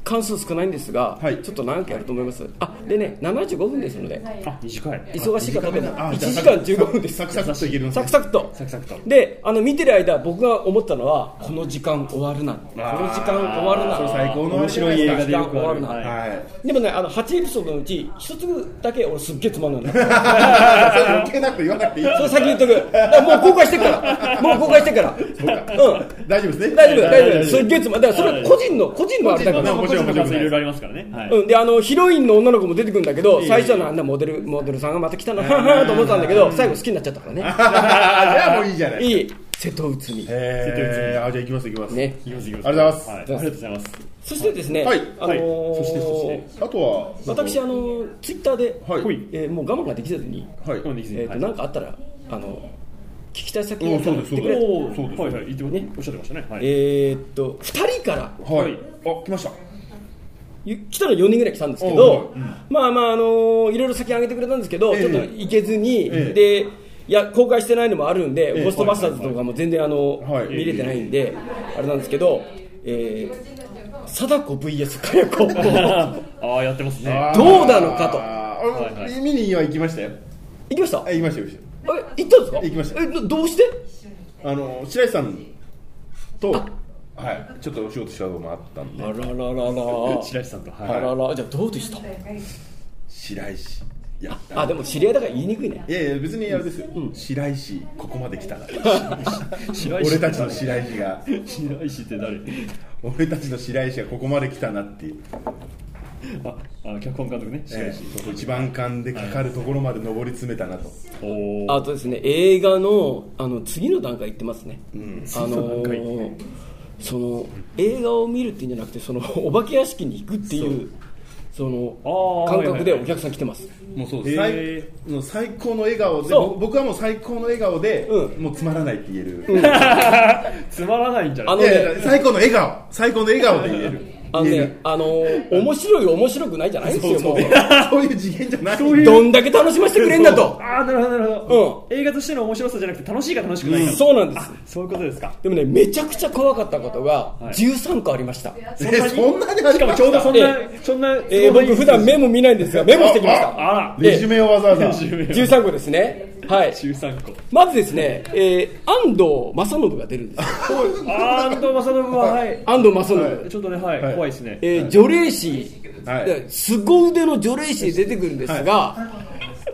関数少ないんですが、 はい、 ちょっと何回やると思います。あでねななじゅうごふんですので、 あ短い、 忙しい方でもいちじかんじゅうごふんです。 サクサクといけるんです。 サクサクとサクサクとで、あの見てる間僕が思ったのはこの時間終わるな、この時間終わるな、 最高の面白い映画でよく終わるな、 はいはい、でもねあのはちエピソードのうちひとつだけ俺すっげえつまんないの余計なく言わなくていい。 それ先言っとく。もう公開してからもう公開してからうん大丈夫ですね。 大丈夫大丈夫。すっげえつまんない。だからそれ個人の個人のあれだからもちろんもちろんいろいろありますからね。 うんであのヒロインの女の子も出てくるんだけど、最初はなんだモデルモデルさんがまた来たなと思ったんだけど、最後好きになっちゃったからね。 じゃあもういいじゃない。 いい瀬戸内海。 えー、あじゃあ行きます行きます。 ね。 行きます行きます。 ありがとうございます。 ありがとうございます。 そしてですね、 はい。 あのー、そしてそしてあとは私あのツイッターで、 はい、 えー、もう我慢ができずに、 はい、 えっとなんかあったらあの聞きたい先に言ってくれ。 そうですはいはい言ってねおっしゃってましたね。 えーっとふたりからはいあ来ました。 来たらよにんぐらい来たんですけど、うん、まあまああのー、いろいろ先上げてくれたんですけど、えー、ちょっと行けずに、えー、でいや公開してないのもあるんで、えー、ゴーストバスターズとかも全然あの、はい、見れてないんで、えー、あれなんですけど、えー、貞子 ブイエス かや子ああやってますね。 どうなのかと、 はいはい、見には行きましたよ。 行きました行きましたよ。 え行ったんですか。 行きました。 えどうしてあの白石さんとはい、ちょっとお仕事したこともあったんで。 あらららら白石さんと、 はい、あららじゃあどうでした。 白石いやあ, あでも知り合いだから言いにくいね。 いやいや別にあれですよ、うん、白石ここまで来たから白石俺たちの白石が白石って誰。 俺たちの白石がここまで来たなっていう。 ああ脚本監督ね、白石、 えー、一番館でかかるところまで上り詰めたなと。 おあとですね映画 の, あの次の段階行ってますね、うん、あのー、その映画を見るっていうんじゃなくてそのお化け屋敷に行くっていうその感覚でお客さん来てます。 もうそう最の最高の笑顔で僕はもう最高の笑顔で、うん、もうつまらないって言える、うん、 つまらないんじゃない。 あの、ね、最高の笑顔最高の笑顔で言えるあのね、あのー、面白い面白くないじゃないんですよ。 そうそうそうそういう次元じゃない。 どんだけ楽しませてくれんだと。 ああなるほどなるほど、うん、映画としての面白さじゃなくて楽しいか楽しくないか、うん、 そうなんです。 そういうことですか。 でもねめちゃくちゃ怖かったことがじゅうさんこありました、はい、 そんなにそんなにしかもちょうどそんな、えー、そんな、 えー、僕普段メモ見ないんですがメモしてきました。 あらレジュメをわざわざじゅうさんこですね。はい、 じゅうさんこまずですね、えー、安藤正信が出るんですよ。 安藤正信は、はい、 安藤正信、はい、 ちょっとね、はいはい、怖いですね、 えー、除霊師、はい、凄腕の除霊師で出てくるんですが、はい、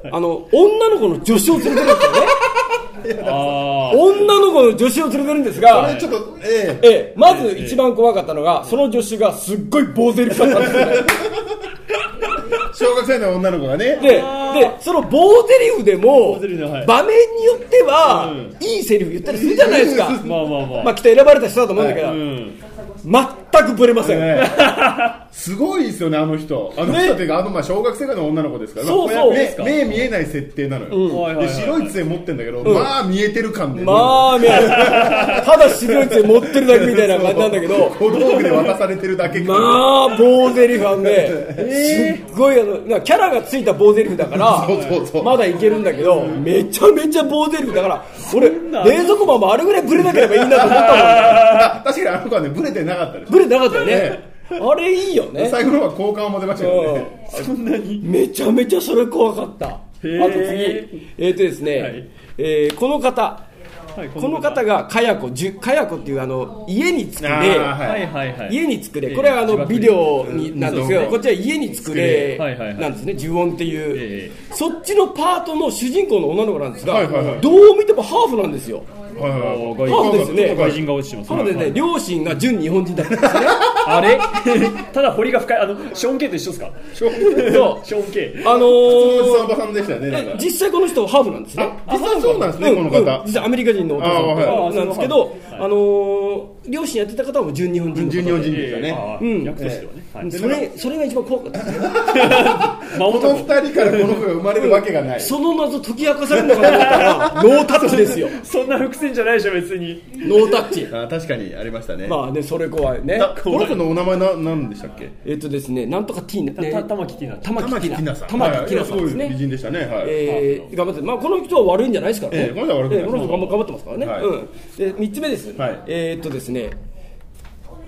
あの女の子の助手を連れてるんですよね。あ女の子の助手を連れてるんですが、 ちょっと、えーえー、まず一番怖かったのがその助手がすっごい棒ゼリフだったんですよね。 小学生の女の子がね。 で、でその棒ゼリフでも、はい、場面によっては、うん、いいセリフ言ったりするじゃないですか。まあまあまあ。まあきっと選ばれた人だと思うんだけど、はいうん、全くブレません。ね、 すごいですよねあの人。あの人っていうか、あのまあ小学生の女の子ですから。 そうそう。 目, 目見えない設定なのよ。うん、で白い杖持ってんだけど、うん、まあ見えてる感で。 まあ見える。ただ白い杖持ってるだけみたいな感じなんだけど、 小道具で渡されてるだけ。 まあ棒ゼリフはね、えー、すっごいあのキャラがついた棒ゼリフだからそうそうそうまだいけるんだけど、めちゃめちゃ棒ゼリフだから俺冷蔵庫マンもあれぐらいブレなければいいなと思ったもん。 確かにあの子はねブレてなかったです。 ブレてなかったよね、ね、あれいいよね。 最後の方は好感を持てましたよね。 そんなにめちゃめちゃそれ怖かった。あと次えーとですね、はい、えー、この方はい、この方がかやこかやこっていうあの家に作れ、はいはいはい、家に作れ、これはあのビデオになんですけど、こっちは家に作れなんですね、呪音っていう、そっちのパートの主人公の女の子なんですが、はいはいはい、どう見てもハーフなんですよ。はいはい、ハーフですね。 外人が落ちてます。 なのでね、はい、両親が純日本人だったんですね。 あれただ彫りが深い。あのショーン・ケイと一緒ですか。ショーン・ケイ。 あのー、おばさんでしたよね。 実際この人はハーフなんですね。 実際そうなんですね、この方。 実際アメリカ人のお父さんなんですけど、あのー、両親やってた方は純日本人の方。 純日本人でしたね。 うん。役としてはね。はい、 それそれが一番怖かったですね。 この二人からこの子が生まれるわけがない。 その謎解き明かされるのかと思ったらノータッチですよ。 そんな伏線じゃないでしょ別に。 ノータッチ。 あ、確かにありましたね。 まあね、それ怖いね。 この子のお名前な何でしたっけ。 えっとですね、なんとかティーナ、 玉木ティーナ、 玉木ティーナさん、 玉木ティーナさんですね。 美人でしたね。はい。 えー、頑張って、まあこの人は悪いんじゃないですからね。 この人は悪くない。 この人頑張ってますからね。うん。で三つ目です。はい。えっとですね、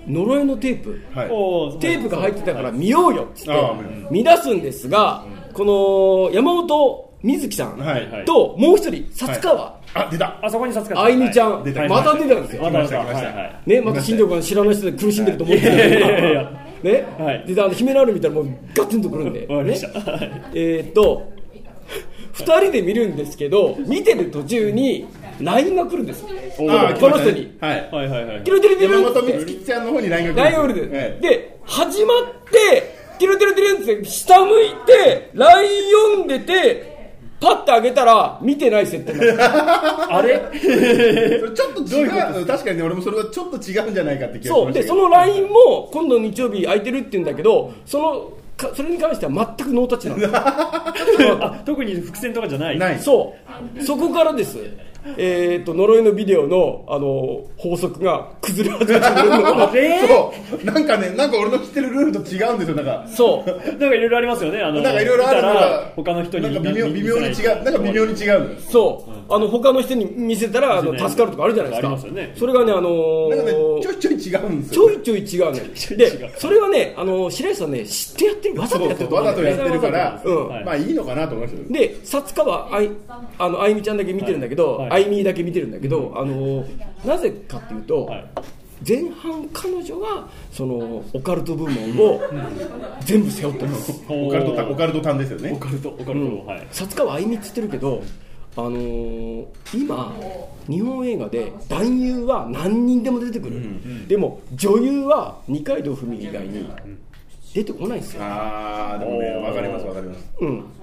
呪いのテープ、はい、テープが入ってたから見ようよっつって見出すんですが、この山本瑞希さんともう一人薩川、はい、 あ出たあそこに薩川あいみちゃん、はい、また出たんですよ、 またまたまたね、また新庄君知らない人で苦しんでると思ってるね、はい、であの姫なる見たらもうガツンとくるんで、ね、えー、っとふたりで見るんですけど、見てる途中に ライン が来るんですよ、この人に、 はいはいはいはい、 キルテルテル山本美月ちゃんの方に ライン が来るんですよ、はい、 で始まってキルテルテルって下向いて ライン 読んでてパッと上げたら見てない設定なんですあれちょっと違う、う確かに、ね、俺もそれはちょっと違うんじゃないかって気がしましたけど、 そうでその ライン も今度日曜日空いてるって言うんだけど、そのかそれに関しては全くノータッチなんですあ特に伏線とかじゃないないそうそこからですえー、と呪いのビデオ の, あの法則が崩れ始めてるのえー、そうなんかね、なんか俺の知ってるルールと違うんですよ、なんかそうなんかいろいろありますよね、あのなんかいろいろあるのが他の人になんか微妙、微妙に違う、なんか微妙に違うのそう、うん、あの他の人に見せたらあの助かるとかあるじゃないですか、 ありますよね、 それがね、あのー、 なんかねちょいちょい違うんですよ、ね、ちょいちょい違うねでそれはね、あの白石さんね知ってやってる、わざとやってるとわざとやってるから、 うん、 まあいいのかなと思いましたで薩川あいあのあいみちゃんだけ見てるんだけど、はいはい、あいみだけ見てるんだけど、うん、あのなぜかっていうと、はい、前半彼女がそのオカルト部門を全部背負ってます、 うん、オカルトオカルト単ですよね、 オカルトオカルト、うん、はい、 薩川あいみって言ってるけど、あのー、今日本映画で男優は何人でも出てくる、うんうん、でも女優は二階堂ふみ以外に出てこないんですよ。 ああでもね、分かります分かります、 うん、はい、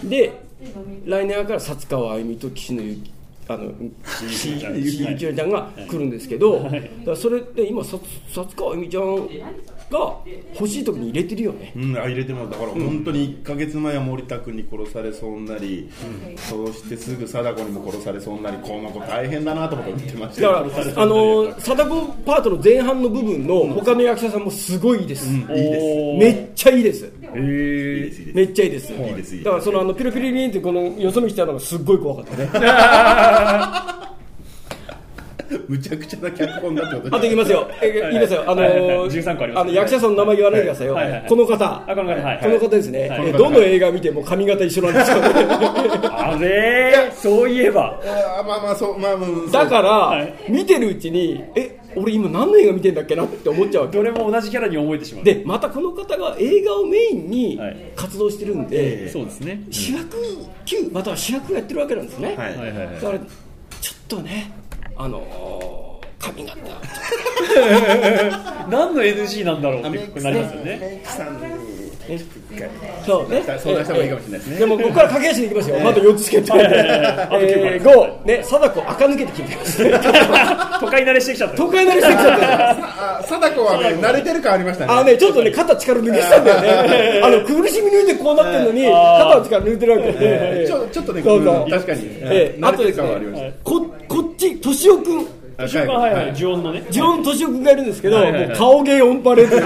で来年から薩川あいみと岸野ゆきあのゆきちゃんが来るんですけど、はい、だからそれって今薩川あいみちゃんが欲しい時に入れてるよね、 うん、あ入れてます。だから本当にいっかげつまえは森田君に殺されそうになり、うん、そしてすぐ貞子にも殺されそうになり、この子大変だなと思って見てました。 だからあの貞子パートの前半の部分の他の役者さんもすごいいいです、うん、いいですめっちゃいいです、えー、めっちゃいいです、いいです、いいです。だからそのあのピロピロリンってこのよそ見したのがすっごい怖かったねむちゃくちゃな脚本だってこと。 あと言いますよ、え言いますよ、あのー、 じゅうさんこあります、 あの役者さんの名前言わないでくださいよ、はいはいはい、この方、あこの方、はいはい、この方ですね、はい、どの映画見ても髪型一緒なんですよあれそういえばあまあまあそう、まあ、 だから、はい、見てるうちにえ俺今何の映画見てんだっけなって思っちゃうわけ。 どれも同じキャラに思えてしまう。 でまたこの方が映画をメインに活動してるんで、はいえー、そうですね、 主役級または主役をやってるわけなんですね、 はいはいはいはい、 だからちょっとねあのー髪型何の エヌジー なんだろうってなりますよね。 メイクさんにそうね、 相談した方がいいかもしれないですね。 でもここから駆け足に行きますよ、まだよっつつけて、えー、ごね、貞子垢抜けてきてます都会慣れしてきちゃった都会慣れしてきちゃった貞子はね慣れてる感ありましたね。 あねちょっとね肩力抜けてたんだよねあの苦しみ抜いてこうなってるのに肩の力抜いてるわけでちょちょっとね確かにあとですねこっち敏夫君ジオンはいはいジオンのねジオン敏夫君がいるんですけど、はいはいはい、もう顔芸オンパレード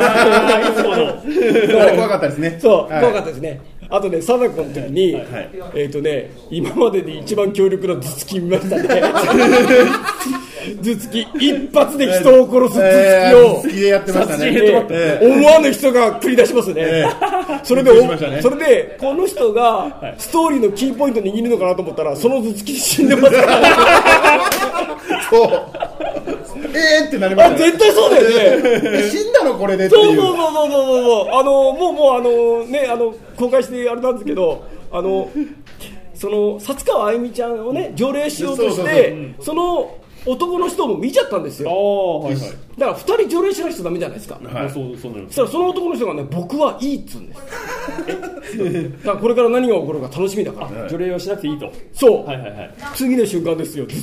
怖かったですね。 そう、はい、怖かったですね。あとね貞子の時に、はいはい、えっ、ー、とね今までで一番強力な頭突き見ましたね頭突き一発で人を殺す頭突きを、えー、頭突きでやってましたね、えー、思わぬ人が繰り出しますね、えー、それで、ね、それでこの人がストーリーのキーポイント握るのかなと思ったらその頭突きで死んでますからねそうえーってなりましたね。 絶対そうだよね死んだのこれでっていう。 そうそうそうそうそうあのもうもうあのねあの公開してあれなんですけどあのその薩川あゆみちゃんをね条例しようとして、うん、その男の人も見ちゃったんですよ。 あ、はいはい、 だからふたり条例しなくちゃダメじゃないですか、 はい、そうそうなる。 そしたらその男の人がね僕はいいっつうんですだからこれから何が起こるか楽しみだから、 はい、条例をしなくていいと。 そう、 はいはいはい、 次の瞬間ですよ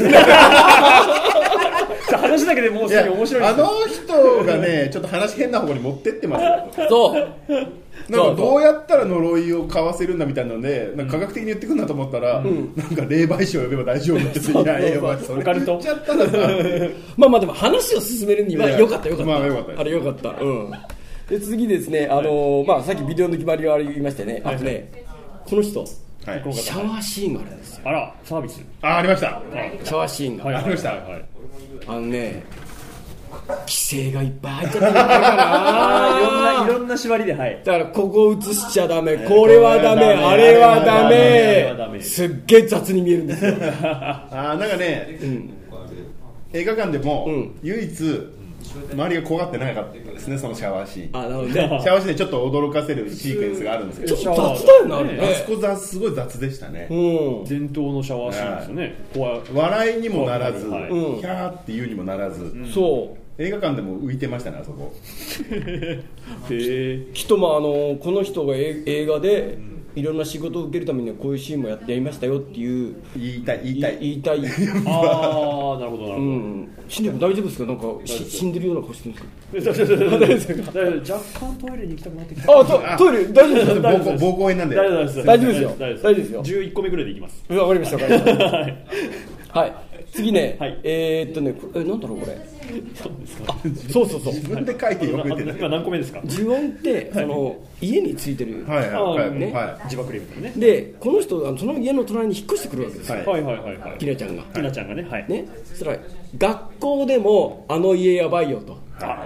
話だけでもうすでに面白いです。 あの人がねちょっと話変な方向に持ってってますよそうなんかどうやったら呪いをかわせるんだみたいなのでなんか科学的に言ってくるんだと思ったら、うん、なんか霊媒師を呼べば大丈夫って言っていやいやお前それ言っちゃったらさまあまあでも話を進めるには良かった良かった、 まあ良かったあれ良かった、うん、で次ですねあのー、まあさっきビデオの決まりが言いましてね、はい、あとね、はい、この人、はい、シャワーシーンがあるんですよ。 あらサービスあ, ありましたシャワーシーンが、 はい、ありました、はい、 あのね規制がいっぱい入っちゃってるのかないろんないろんな縛りで、はい、 だからここ映しちゃダメ、これはダメ、あれはダメ、すっげえ雑に見えるんですよあなんかね、うん、映画館でも唯一周りが怖がってなかったですね、そのシャワーシーン。 あ、なるほどね。 シャワーシーンでちょっと驚かせるシークエンスがあるんですけど、 ちょっと雑だよな、あれね。 あそこ雑、すごい雑でしたね。 うん、伝統のシャワーシーンですよね。怖い。 笑いにもならず、 はい、 キャーって言うにもならず、 うん、そう。 映画館でも浮いてましたね、あそこ。 へきっとまああのこの人が映画でいろんな仕事を受けるためにはこういうシーンもやってやりましたよっていう言いたい言いたい言いたい。 ああなるほどなるほど。うん、 死んでも大丈夫ですか？なんか死んでるような顔してるんですか？若干トイレに行きたくなってきた。 あトイレ大丈夫ですか？ 膀胱炎なんで大丈夫です大丈夫ですよ大丈夫ですよ。 じゅういっこめぐらいで行きます。 わかりましたわかりましたはい、次ね、はい、えー、っとねえなんだろうこれ。 そうですか。 そうそうそう。 自分で書いてよくて今何個目ですか？ 呪音ってその家についてる。 はいはいはい。 ね。自爆霊みたいなね。 でこの人その家の隣に引っ越してくるわけですよ。 はいはいはいはい。 きなちゃんが。 きなちゃんがね。はい。 ね。そしたら学校でもあの家やばいよと。 はい。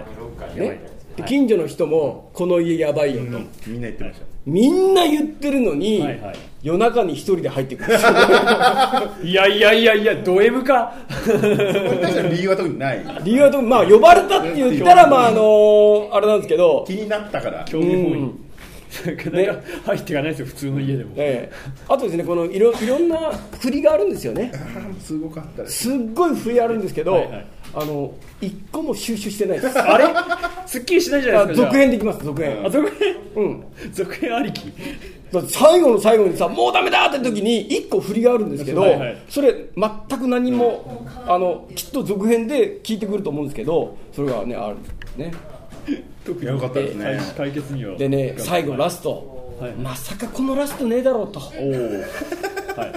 ね。近所の人もこの家やばいよと。 みんな言ってました。 みんな言ってるのに、はいはい、夜中に一人で入ってくるいやいやいやいやド M か確かに理由は特にない理由は特にまあ呼ばれたって言ったらまああのー、あれなんですけど気になったから興味本位なかなか入っていかないですよ普通の家でも、 ええ、あとですねこのいろいろんな振りがあるんですよねすごかったですすっごい振りあるんですけど、はいはい、あの一個も収集してないですあれすっきりしないじゃないですか。 続編できます続編あ続編うん続編ありき最後の最後にさもうダメだって時に一個振りがあるんですけど、はいはい、それ全く何もあのきっと続編で聞いてくると思うんですけどそれがねあるねよかったですね解決にはでね最後ラスト、はい、まさかこのラストねえだろうとお、はい、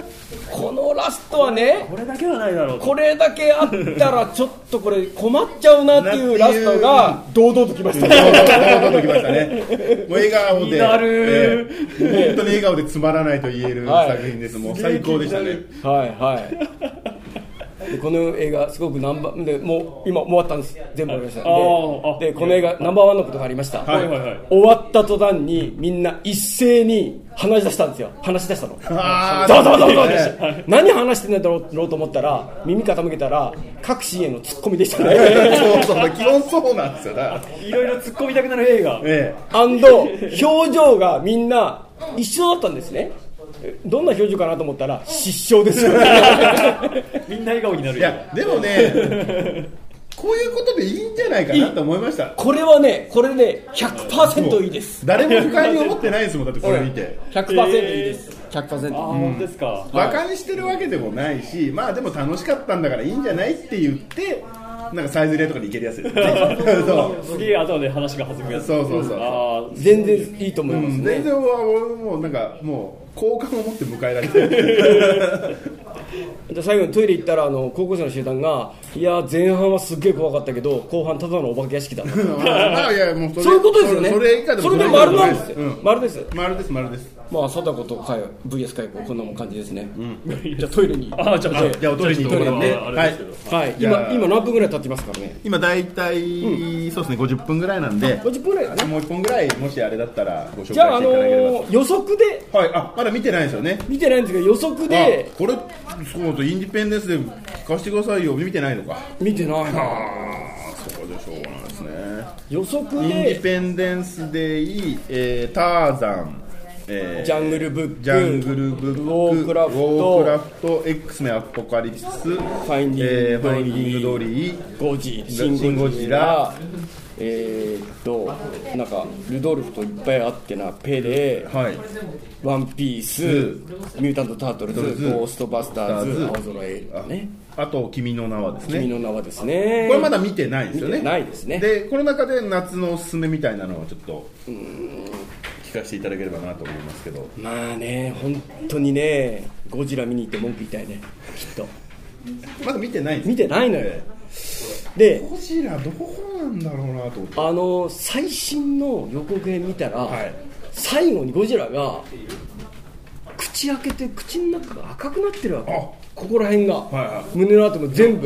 このラストはねこれだけはないだろうとこれだけあったらちょっとこれ困っちゃうなっていうラストが堂々ときましたね堂々ときましたねもう笑顔でなる、 えー、本当に笑顔でつまらないと言える作品です、はい、もう最高でしたねはいはいでこの映画すごくナンバーでもう今終わったんです全部終わりましたで, でこの映画ナンバーワンのことがありました、はいはいはい、終わった途端にみんな一斉に話し出したんですよ話し出したのあどうぞどうぞって、はい、何話してんだろうと思ったら耳傾けたら各シーンへのツッコミでしたねそうそう基本そうなんですよいろいろ突っ込みたくなる映画、 ええ、 アンド表情がみんな一緒だったんですねどんな表情かなと思ったら失笑ですよみんな笑顔になるいやでもねこういうことでいいんじゃないかなと思いましたこれはねこれね ひゃくパーセント いいです誰も不快に思ってないですもんだってこれ見てひゃくパーセント いいです ひゃくパーセントあ本当ですかバカにしてるわけでもないしまあでも楽しかったんだからいいんじゃないって言ってなんかサイズレーとかにいけるやつですねそうすげえ後で話が弾むやつそうそうそうあ全然いいと思いますね、 うん、全然俺もうなんかもう好感を持って迎えられてで最後にトイレ行ったらあの高校生の集団がいや前半はすっげえ怖かったけど後半ただのお化け屋敷だあいやもうそれそういうことですよねそれ以下でもそれで丸なんですよ、うん、丸です丸です丸ですまあ貞子とかよ ブイエス カイコこんなもん感じですね、うん、じゃあトイレにあじゃあじゃあトイレに行ってもらってはい、 はい、今今何分ぐらい経ってますからね今だいたい、うん、そうですねごじゅっぷんぐらいなんでごじゅっぷんぐらいだねもういっぽんぐらいもしあれだったらご紹介していただければじゃあ、あのー、予測ではいあまだ見てないですよね見てないんですけど予測でこれそうとインディペンデンスで聞かせてくださいよ見てないのか見てないなそこでしょうがないですね予測でインディペンデンスデイ、えー、ターザン、えー、 ジャングルブックジャングルブックウォークラフトウォークラフト X メンアポカリプスファインディングドリー、 えー、ファインディングドリーゴジシンゴジラえー、っとなんかルドルフといっぱいあってなペレ、 はい、 ワンピース、ミュータント・タートルズ、ゴーストバスターズ、青空エールね。 あと君の名はですね。 君の名はですね。 これまだ見てないですよね。 見てないですね。 でこの中で夏のおすすめみたいなのをちょっと聞かせていただければなと思いますけど。 まあね本当にねゴジラ見に行って文句言いたいねきっと。 まだ見てないです。 見てないのよ。でゴジラどこなんだろうなと思って。 あの最新の予告編見たら、 はい、 最後にゴジラが口開けて口の中が赤くなってるわけ。ここら辺が、はいはい、胸の跡も全部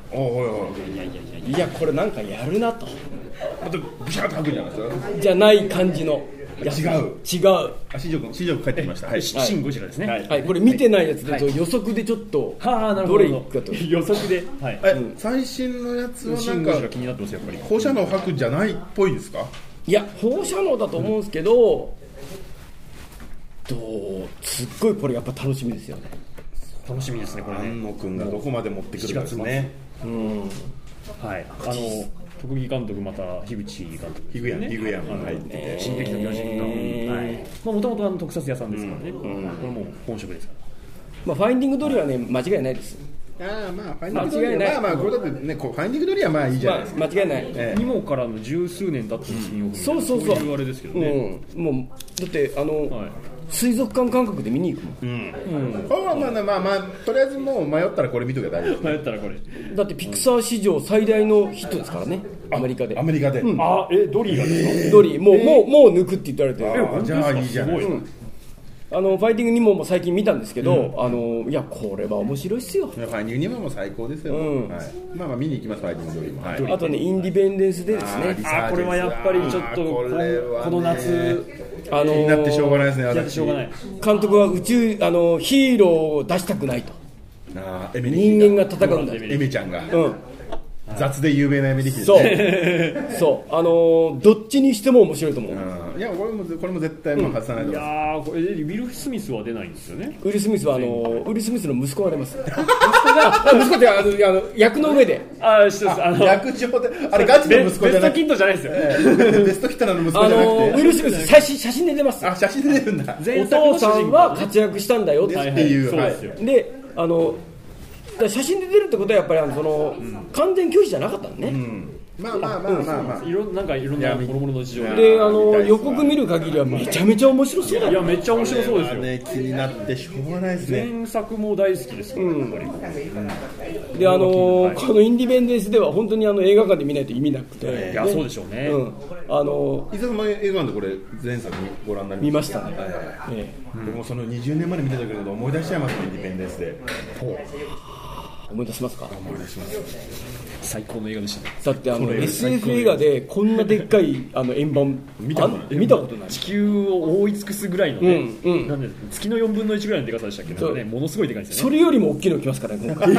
おいおいおい、いやいやいやいや、これなんかやるなと、 またブシャーッと吐くんじゃないですか。 じゃない感じの。 違う違う。 あ、 新庄君、新庄君帰ってきました。はい、 新ゴジラですね。 はい、これ見てないやつで予測でちょっとどれいくかと。 予測で。はい。 最新のやつはなんか気になってますやっぱり。 放射能吐くんじゃないっぽいですか。 いや、放射能だと思うんですけど、どうすっごいこれやっぱ楽しみですよね。 楽しみですねこれね。 安野君がどこまで持ってくるかですね。 うん。はい。あの。特技監督また樋口監督、 ヒグヤン、ヒグヤン入ってて、 進撃の巨人の、はい。まあ元々あの特撮屋さんですからね。これもう本職ですから。 まあファインディングドリルはね間違いないです。 ああ、まあファインディングドリル、まあまあこれだってね、こうファインディングドリルはまあいいじゃないですか。 間違いない。 ニモからの十数年経っての新そうそうそう。 そういうあれですけどね。 もうだってあの。水族館感覚で見に行くもん。うん。 これはまあまあまあとりあえずもう迷ったらこれ見とけば大丈夫。 迷ったらこれ。 だってピクサー史上最大のヒットですからね。アメリカで。 アメリカで。 あ、えドリーがですか？ ドリーもうもうもう抜くって言ってられて。 じゃあいいじゃない。 あのファイティングニモも最近見たんですけど、あのいやこれは面白いっすよ。 ファイティングニモも最高ですよ。まあまあ見に行きますファイティングドリーも。 あとねインディペンデンスデーですね。 あ、これはやっぱりちょっとこの夏。 あのー、 気になってしょうがないですね。私しょうがない。 監督は宇宙あのヒーローを出したくないと。 あ人間が戦うんだ。 エメちゃんが、 うん、 雑で有名なエメリキですね。 そうそう、あのー、どっちにしても面白いと思う。 いやこれもこれも絶対もう外さないと思う。 いやーこれウィル・スミスは出ないんですよね。 ウィル・スミスはあのー、ウィル・スミスの息子が出ます。息子が息子ってあのあの役の上で。 ああ、そうです。あの役上であれガチの息子じゃなくて。 ベストキッドじゃないですよ。 ベストキッドの息子じゃなくて。 あのー、ウィル・スミス写真写真で出ます。 あ、写真で出るんだ。 お父さんは活躍したんだよっていう。 そうですよ。 で、あの写真で出るってことはやっぱりあのその、うん、完全拒否じゃなかったのね。うん、 まあまあまあまあまあ、 いろんなんかいろんな諸々の事情で、あの予告見る限りはめちゃめちゃ面白そうだ。 いやめっちゃ面白そうですよ。 ね、気になってしょうがないですね。 前作も大好きですから、うん、やっぱり。で、あのー、このインディペンデンスでは本当にあの映画館で見ないと意味なくて。 いやそうでしょうね。うん、 あのー、伊沢も映画館でこれ前作ご覧になり見ましたね。 僕もそのにじゅうねんまえに見てたけど思い出しちゃいますね、インディペンデンスで。 思い出しますか？ 思い出します。 最高の映画でしたね。 だってあの エスエフ 映画でこんなでっかいあの円盤見たことない。見たことない。 地球を覆い尽くすぐらいのね、うんうん、なんで月のよんぶんのいちぐらいのでかさでしたっけ？なんかね、ものすごいでかいですよね。 それよりも大きいの来ますからね今回。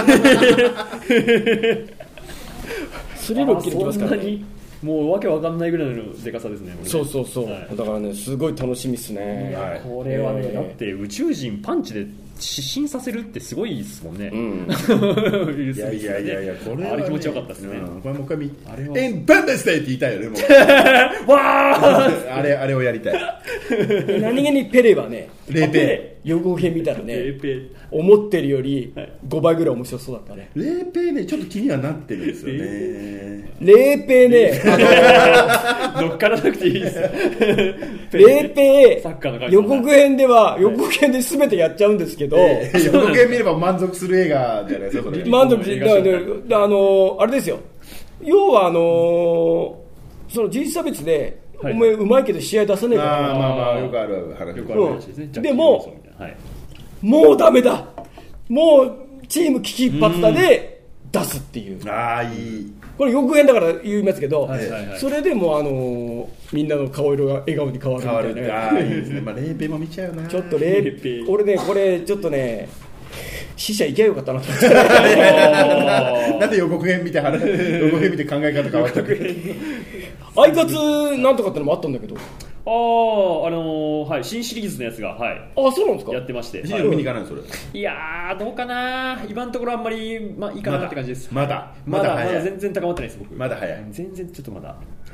それより大きいの来ますからね。 もうわけわかんないぐらいのでかさですね。 そうそうそう。はい、だからねすごい楽しみですね。 はい、これはね、えー、だって宇宙人パンチで失神させるってすごいですもんね。うん、 いやいやいやいや、これは、ね、 あれ気持ちよかったですね。 うん、これもう一回見、あれはエンペンデスデーって言いたいよね。もうわーあれあれをやりたい。 何気にペレはね、 レーペー予告編見たらね、思ってるよりごばいぐらい面白そうだったね。 レーペーね、ちょっと気にはなってるんですよね。 レーペーね、 あのー、乗っからなくていいですよ。 レーペー予告編では予告編で全てやっちゃうんですけど、 えー、予告編見れば満足する映画じゃないですか。それ満足しだからあのー、あれですよ。要はあのー、その人種差別で。はい、お前うまいけど試合出さねえから。 あまあまあよくある話ですね。でも、はい、もうダメだ。もうチーム危機一髪だで出すっていう。 ああいい。 これ予告編だから言いますけど、はいはいはい、それでもあのー、みんなの顔色が笑顔に変わるみたいな。 変わる。あいいですね。まあレーペも見ちゃうな。 ちょっとレーペ。俺ねこれちょっとね。死者行けばよかったなと思って。 なんで予告編見て予告編見て考え方変わったっけ。 アイカツなんとかってのもあったんだけど。 ああ、あのー、はい、新シリーズのやつが、はい。 あ、そうなんですか。 やってまして。 見に行かないのそれ。 いやー、どうかな。今のところあんまり、まあ、いいかなって感じです。 まだ。 まだ、まだ、まだ全然高まってないです、僕。 まだ早い。 全然ちょっとまだ。はい。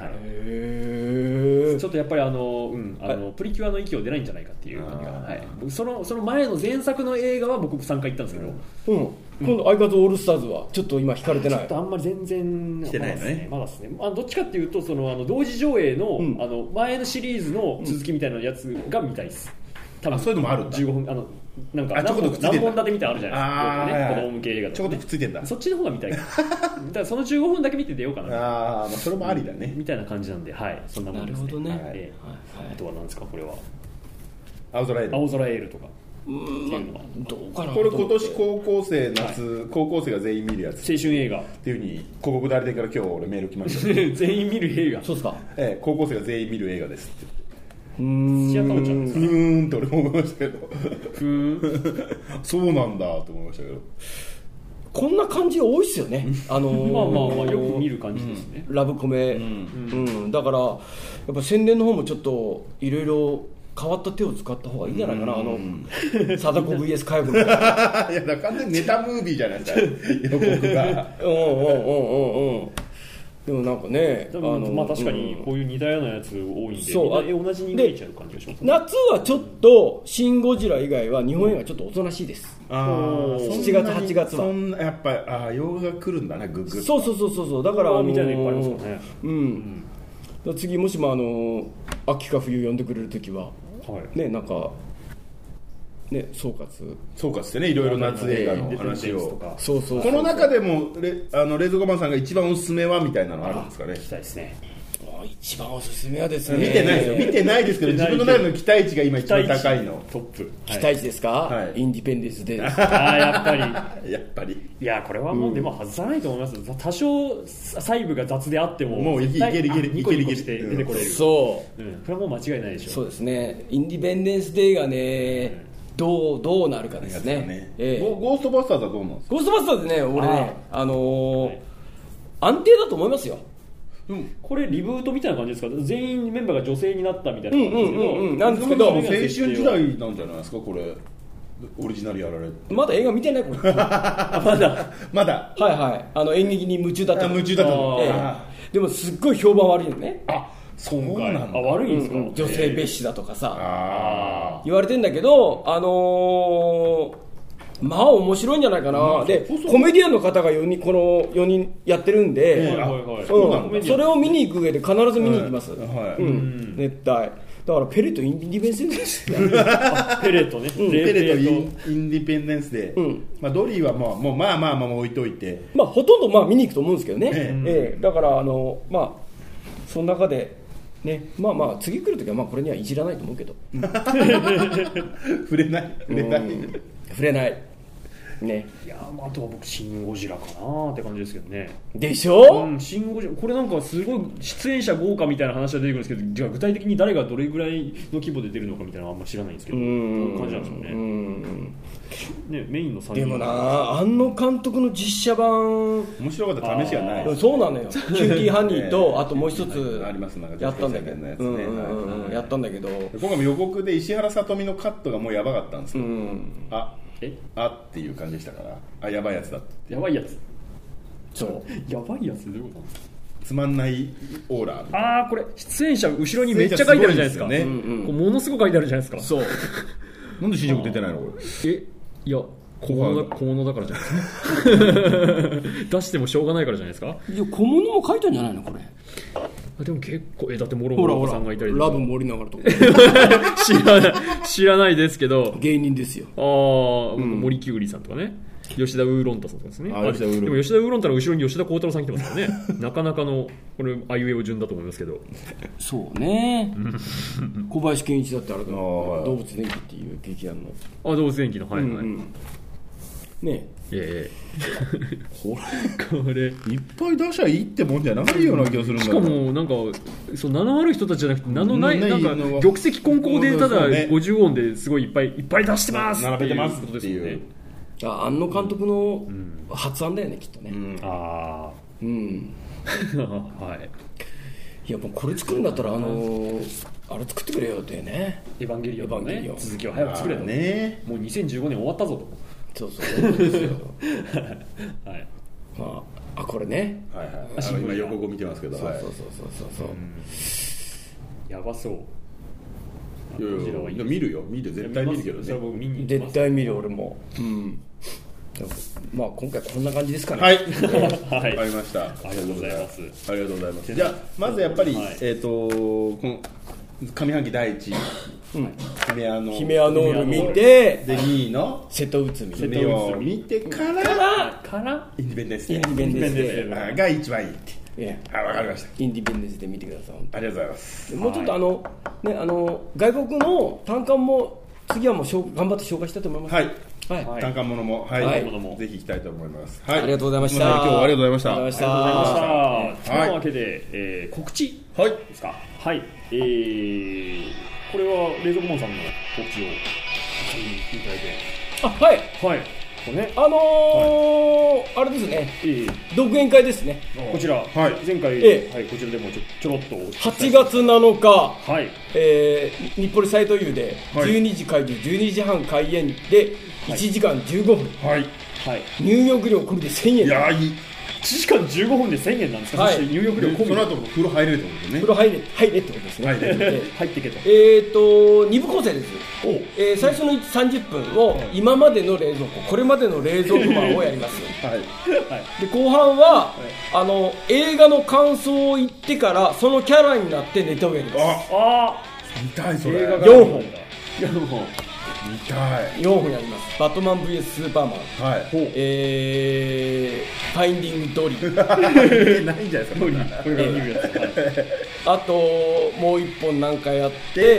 へー。 ちょっとやっぱりあの、うん、あの、プリキュアの息を出ないんじゃないかっていう感じが。はい。僕、その、その前の前作の映画は僕さんかい行ったんですけど。 うん。今度アイカツオールスターズはちょっと今引かれてない。ちょっとあんまり全然来てないのね。 まだですね。あのどっちかっていうとそのあの同時上映の、うん、あの前のシリーズの続きみたいなやつが見たいです。多分あそういうのもあるんだ。 じゅうごふんあのなんか何本何本立てみたいなのあるじゃないですか。 あね、子供向け映画とか、ね。 ちょこっとくっついてんだ。 そっちの方が見たい。だからそのじゅうごふんだけ見て出ようかな。 ああまあそれもありだね。 みたいな感じなんで、はいそんなもんですね。 なるほどね。 はい、あとは何ですかこれは。 青空エール。 青空エールとか。 うん、まあ、どうかな。 これ今年高校生夏、はい、高校生が全員見るやつ青春映画っていうふうに広告代理店から今日俺メール来ました全員見る映画。 そうですか、 ええ、高校生が全員見る映画ですって。 うーん土屋太鳳ちゃんですかね。ふーんと俺も思いましたけどふーんそうなんだと思いましたけど、 こんな感じ多いっすよねあのー、 まあまあまあよく見る感じですね、 うん、ラブコメ、うんうん、だからやっぱ宣伝の方もちょっといろいろ変わった手を使った方がいいんじゃないかな、あの貞子 ブイエス 火曜日のいやだ完全にネタムービーじゃないですか予告がうんうんうんうんうんでもなんかね、 あのまあ確かにこういう似たようなやつ多いんで、そうみんな同じに見えちゃう感じがします、ね、 夏はちょっとシン・ゴジラ以外は日本映画ちょっとおとなしいです。あしちがつはちがつはそんなやっぱりあ洋画が来るんだね、グッグッ。 そうそうそうそうだから、あのー、 みたいなのいっぱいありますよね。 うん、うん、次もしもあのー、秋か冬呼んでくれるときは、はい、ね、なんかね、総括総括してね、いろいろ夏映画の話を、 そうそうそう、 この中でもレあの冷蔵庫マンさんが一番おすすめはみたいなのあるんですかね。 聞きたいですね。 一番おすすめはですね、 見てないですよ、見てないですけど自分の中の期待値が今一番高いのトップ、 期待値ですか、はい、インディペンデンスデーですああやっぱりやっぱりいやこれはもうでも外さないと思います、うん、多少細部が雑であってももういけるいけるいけるニコニコして出てこれる、 うん、そう、 うん、これはもう間違いないでしょ。 そうですね、インディペンデンスデーがね、うん、どうどうなるかですね。 ね、ええ、ゴ, ゴーストバスターズはどうなんですか。 ゴーストバスターズね、俺ね、あ、あのーはい、安定だと思いますよ。 うん、これリブートみたいな感じですか。全員メンバーが女性になったみたいな感じですけど、うんうんうんうん、 なんですけど青春時代なんじゃないですかこれ。オリジナルやられてまだ映画見てないこれまだまだはいはい、あの演劇に夢中だった。 夢中だった、 ええ、でもすっごい評判悪いよね。 あ、そうなんだ。 あ、悪いんですか、 うんうん、女性蔑視だとかさ、あ言われてんだけど、あのーまあ面白いんじゃないかな、うん、でコメディアンの方がよにんこのよにんやってるんで、はいはいはい、うん、それを見に行く上で必ず見に行きます、はいはい、うん、絶対だからペレとインディペンデンスデーですペレとね、 うん、ペレとインディペンデンスデー、うんまあ、ドリーはもう、もうまあまあまあ置いといて、 まあ、ほとんどまあ見に行くと思うんですけどね、ええええ、だからあの、まあ、その中でね、まあまあ次来るときはまあこれにはいじらないと思うけど触れない触れない、うん、 触れないね。 いやあとは僕シン・ゴジラかなって感じですけどね。 でしょ、 うん、シン・ゴジラこれなんかすごい出演者豪華みたいな話が出てくるんですけど、じゃあ具体的に誰がどれぐらいの規模で出るのかみたいなのはあんま知らないんですけど、こういう感じなんですよね。うんね、メインのさんにんでもな、庵野監督の実写版面白かった試しがない。 そうなのよキューティーハニーと、えー、あともう一つやったんだけど、やったんだけど今回も予告で石原さとみのカットがもうやばかったんですけど、うん、あえあっていう感じでしたから、あやばいやつだってやばいやつそうやばいやつどういうことなんですか。 つまんないオーラ。 ああこれ出演者後ろにめっちゃ書いてあるじゃないですか。すね、うんうん、ものすごく書いてあるじゃないですか。 そうなんで新宿出てないのこれ。 えいや小物 だ, 小物だからじゃないですか出してもしょうがないからじゃないですか。 いや小物も書いたんじゃないのこれ。 でも結構えだってモロモロさんがいたりとかラブ森永とか知らない知らないですけど芸人ですよ。 ああ、うん、森きゅうりさんとかね、吉田ウーロンタさんとかですね。 あ吉田ウーロンタでも吉田ウーロンタの後ろに吉田鋼太郎さん来てますからねなかなかのこれあいうえお順だと思いますけどそうね小林健一だってあれだ動物電気っていう劇団のあ動物電気のはいはい、うんうんねええこれこれいっぱい出しゃいいってもんじゃないような気がするんだ。 しかもなんかそう名のある人たちじゃなくて名のないなんか玉石混交でただごじゅうおんですごいいっぱいいっぱい出してます並べてますってことですよね。 あ庵野監督の発案だよねきっとね、うん、 ああうんはいいやもうこれ作るんだったらあのー、あれ作ってくれよってね。 エヴァンゲリオンのね続きを早く作れとね。もうにせんじゅうごねん終わったぞと。 そうそうですよはい、まあ、あこれね、 はいはい、あの今予告を見てますけど、 そうそうそうそうそう、うん、 やばそう。 いやいやいや見るよ見る絶対見るけどね。 それ僕見に絶対見る俺も、うん、まあ今回こんな感じですかね。 はいはい、わかりました。 ありがとうございます。 ありがとうございます。じゃあまずやっぱり、はい、えっ、ー、とこの上半期第一位、うん、ヒメアノール見てでにいの瀬戸内海を見てからからインディペンデンスインディペンデンスデーが一番いいって。Yeah. あ分かりました。 インディペンデンスで見てください。 ありがとうございます。 もうちょっとあの、ね、あの外国の単館も次はもう頑張って紹介したいと思います。 はい、はい、単価ものも、はい、はい、ぜひ行きたいと思います。はい、 ありがとうございました。 今日はありがとうございました。 ありがとうございました。というわけで、えー、告知ですか。はい、えー、これは冷蔵庫マンさんの告知を先にいただいて。 あ、はい、 はい。ね、 あのーはい、あれですね、えー、独演会ですね。 こちら、はい、前回、 えーはい、こちらでもちょ、ちょろっとはちがつなのか、 はい、 えー、日暮里斎藤湯でじゅうにじ開場、じゅうにじはん開演でいちじかんじゅうごふん、 はいはい、入浴料込みでせんえん。 いやいい、 いちじかんじゅうごふんでせんえんなんですか。はい、そして入浴料込み。 その後風呂入れるってことですね。 風呂入れ入れってことですね。 入れ入ってけと。 えっとに部構成です。えー、最初のさんじゅっぷんを今までの冷蔵庫、これまでの冷蔵庫マンをやります。 はい。 で後半は、はい、あの映画の感想を言ってからそのキャラになってネタをやります。 ああ、見たいそれ。 よんほん。 よんほん。 見たい。 よんほんやります。バットマン ブイエス スーパーマン、 はい、 えー、ファインディングドリーないんじゃないですか。ドリーこれから見るやつ。あともう一本なんかやって、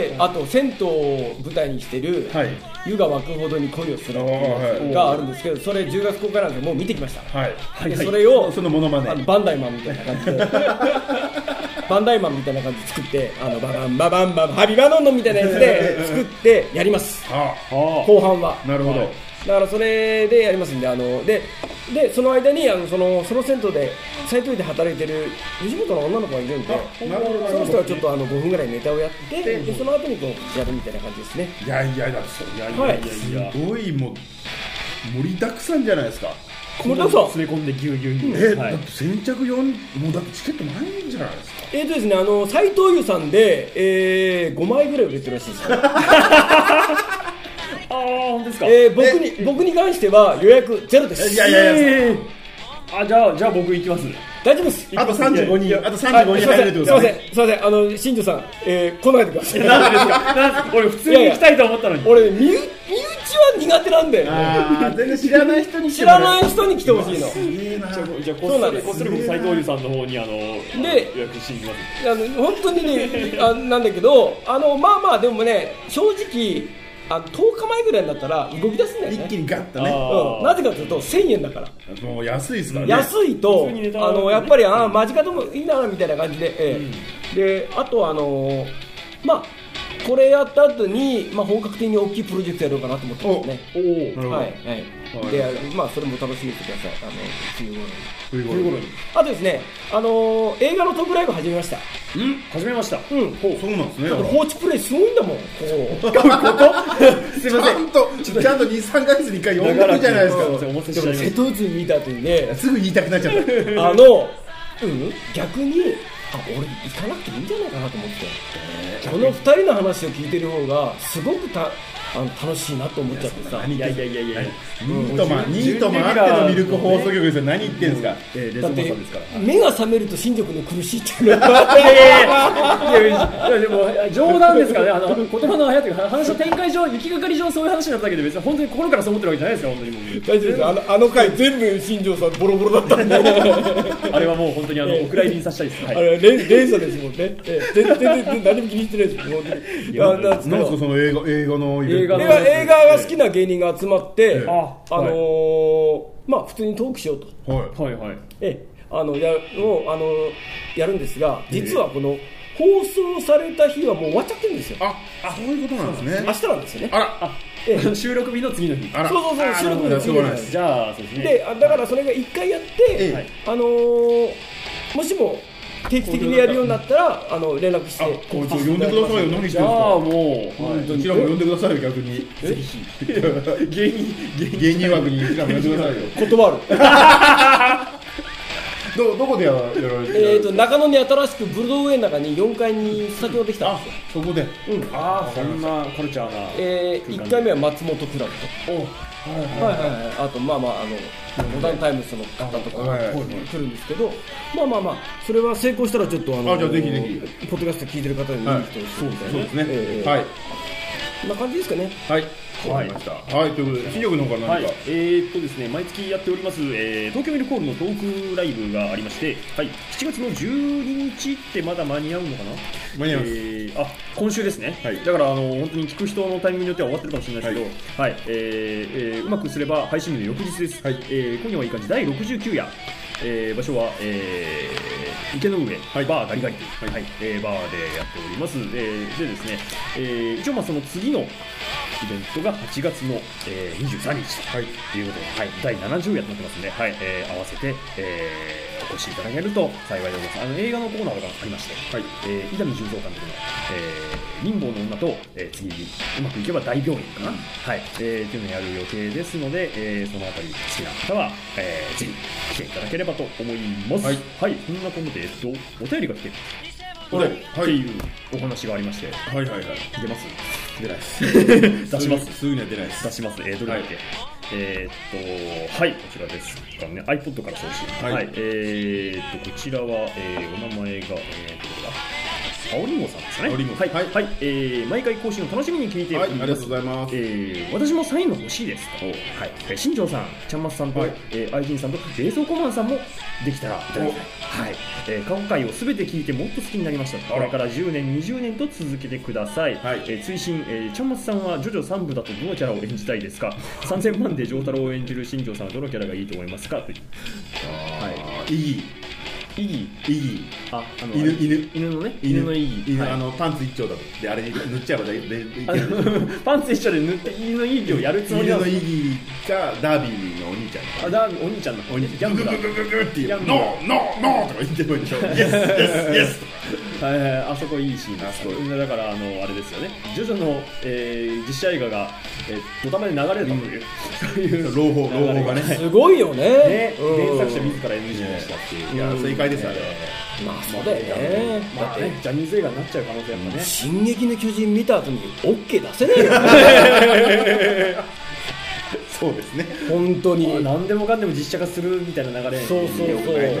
あと銭湯を舞台にしてる、はい、湯が湧くほどに恋をするっていうがあるんですけど、それじゅうがつ公開なんでもう見てきました。 はい。 でそれをそのモノマネ、 バンダイマンみたいな感じでバンダイマンみたいな感じで作って、あのババンババンバンハビバノンノみたいなやつで作ってやります。後半は。 なるほど。 だからそれでやりますんで、あのででその間にあのそのその銭湯で斎藤湯で働いてる吉本の女の子がいるんで、その人はちょっとあのごふんぐらいネタをやって、でその後にこうやるみたいな感じですね。 いやいやだそういやいやいやいや、すごいもう盛りだくさんじゃないですか。 盛りだくさん詰め込んでギューギューギュー。えー、はい、だって先着よん、もうだってチケットないんじゃないですか。 えーとですね、あの斎藤湯さんで、えー、ごまいぐらい売れてるらしいですよ。 ああ、本当ですか。 えー、僕に僕に関しては予約ゼロです。 いやいやいや、えー、あ、じゃあじゃあ僕行きます。 大丈夫です。 あとさんじゅうごにん、あとさんじゅうごにん入れるってことですね。 すいません、すいません、あの新庄さん、えー、来ないでください。 なんでですか。なん俺普通に行きたいと思ったのに。 俺身内は苦手なんで。 ああ、全然知らない人に知らない人に来てほしいの。 すげえな。 じゃあこっそりこっそり僕斎藤湯さんの方にあので予約していきます。 あの本当にね、あなんだけど、あのまあまあでもね、正直。あとおかまえぐらいになったら動き出すんだよね。 一気にガッとね、 うん、なぜかというとせんえんだから。 もう安いですからね。 安いとあのやっぱりあ間近でもいいなみたいな感じで、ええ、であとあのまあこれやった後に、まあ、本格的に大きいプロジェクトやろうかなと思ってますね。 おお、 はいはい。で、まあそれも楽しみにしてください。あの冬頃に。 冬頃に。 あとですね、あのー、映画のトークライブ始めました。 うん、始めました。 うん、 ほう、そうなんですね。 だって放置プレイすごいんだもん。ここ。ここすみません。ちゃんとちゃんとにさんかげつにいっかい呼んでるじゃないですか。 でも瀬戸内に見た後にね、 すぐ言いたくなっちゃった。 あの、うん、逆に。あ、俺行かなくていいんじゃないかなと思って、えー、このふたりの話を聞いてる方がすごくたあの楽しいなと思っちゃってさ。 いやいやいやいや、ニートマンニートマンあってのミルク放送局ですよ。何言ってんですか。 だって目が覚めると新宿の苦しいっていうのは。いやいやいやでも冗談ですからね。あの言葉の早というか話の展開上、行きがかり上そういう話になっただけで別に本当に心からそう思ってるわけじゃないですか。本当に大丈夫です。あのあの回全部新庄さんボロボロだったんで。 あれはもう本当にあのお蔵入りにさせたいです。 あれ連鎖ですもんね。全然何も気にしてないです。本当に。 なんですかその映画映画の映画映画が好きな芸人が集まって、あのまあ普通にトークしようと。 はいはいはい。 えあのやをあのやるんですが、実はこの放送された日はもう終わっちゃってるんですよ。 あ、そういうことなんですね。 明日なんですよね。 あら、 え収録日の次の日。 そうそうそう、収録日の次の日。 じゃあそうですね。 で、だからそれが一回やって、あのもしも定期的にやるようになったらあの連絡して、 こいつ呼んでくださいよ。何言ってんですか。 じゃあもう本当に呼んでくださいよ。逆にぜひ芸人芸人枠に呼んでくださいよ。 断る。 どどこでやられてる。 えっと中野に新しくブルドーウェイの中によんかいにスタジオできたんですよ。 そこで。 うん。 ああ、そんなカルチャーな。 ええ、いっかいめは松本クラブと。お。はいはいはい。あとまあまああのモダンタイムスの方とかが来るんですけど、まあまあまあそれは成功したらちょっとあのあじゃあぜひぜひポッドキャスト聞いてる方に見に来てほしい。 そうですね。はい。 こんな感じですかね。 はい。 はい、はい、ということで新緑の方から何か、はい、 えー、っとですね毎月やっております、えー、東京ミルクホールのトークライブがありまして、はい、しちがつのじゅうににちってまだ間に合うのかな。 間に合います、 えー、あ今週ですね、はい、だからあの本当に聞く人のタイミングによっては終わってるかもしれないですけど、はいはい、えーえー、うまくすれば配信日の翌日です、はい、えー、今夜はいい感じだいろくじゅうきゅう夜、えー、場所は、えー、池の上、はい、バーガリガリという、はいはい、えー、バーでやっております。えー、でですね、えー、一応まあその次のイベントがはちがつの、えー、にじゅうさんにちということで、はい、だいななじゅう夜となってますので、はい、えー、合わせて、えー、お越しいただけると幸いでございます。あの映画のコーナーがありまして、はい、えー、伊丹十三監督の、えー、貧乏の女と、えー、次うまくいけば大病院かな、うん、はい、えー、というのをやる予定ですので、えー、そのあたり好きな方は、えー、ぜひ来ていただければと思います。はい、はい、そんなことで、えっと、お便りが来てるはい、っていうお話がありまして、 はいはいはい、 出ます出ないです出しますすぐには出ないです出します。えー、どれだっけ、はい、えー、っとはいこちらですかね iPod から送信、はい、はい、えー、っとこちらは、えー、お名前が、えー、どこだ青りんごさんですね。はい、はいはい、えー、毎回更新を楽しみに聞いております。 はい、ありがとうございます。 えー、私もサインが欲しいですと。はい、えー、新庄さん、ちゃんまつさんと、はい、えー、愛人さんと冷蔵庫マンさんもできたらいただきたい。はい、えー、過去回をすべて聞いてもっと好きになりました。これからじゅうねん、にじゅうねんと続けてください。はい、えー、追伸、えー、ちゃんまつさんはジョジョさん部だとどのキャラを演じたいですか。さんぜんまんで丈太郎を演じる新庄さんはどのキャラがいいと思いますかという。 はい、いい。 イギー、イギー、あ、あの犬、犬、 犬のね、犬のイギー、 犬、はい、あのパンツ一丁だであれに塗っちゃえばでいける。 パンツ一丁で塗って犬のイギーをやるつもりなんです。 犬のイギーがダービーのお兄ちゃん。 あ、ダービーお兄ちゃんのお兄ちゃん。ギャンブルググググっていう。ノーノーノーとか言ってもいいでしょ。イエスイエスイエス。 はいはい、あそこいいシーンです。だからあのあれですよね。ジョジョの、えー、実写映画が、えー、ドタマで流れるという、 そういう朗報朗報がね。 すごいよね。 ね、原作者自ら エヌジー にしたっていう。 いや正解ですあれ。 まあそうだよね。 まあね、ジャニーズ映画になっちゃう可能性やっぱね。 進撃の巨人見た後に OK 出せないよね。 そうですね。 本当に。 何でもかんでも実写化するみたいな流れ。 そうそうそう。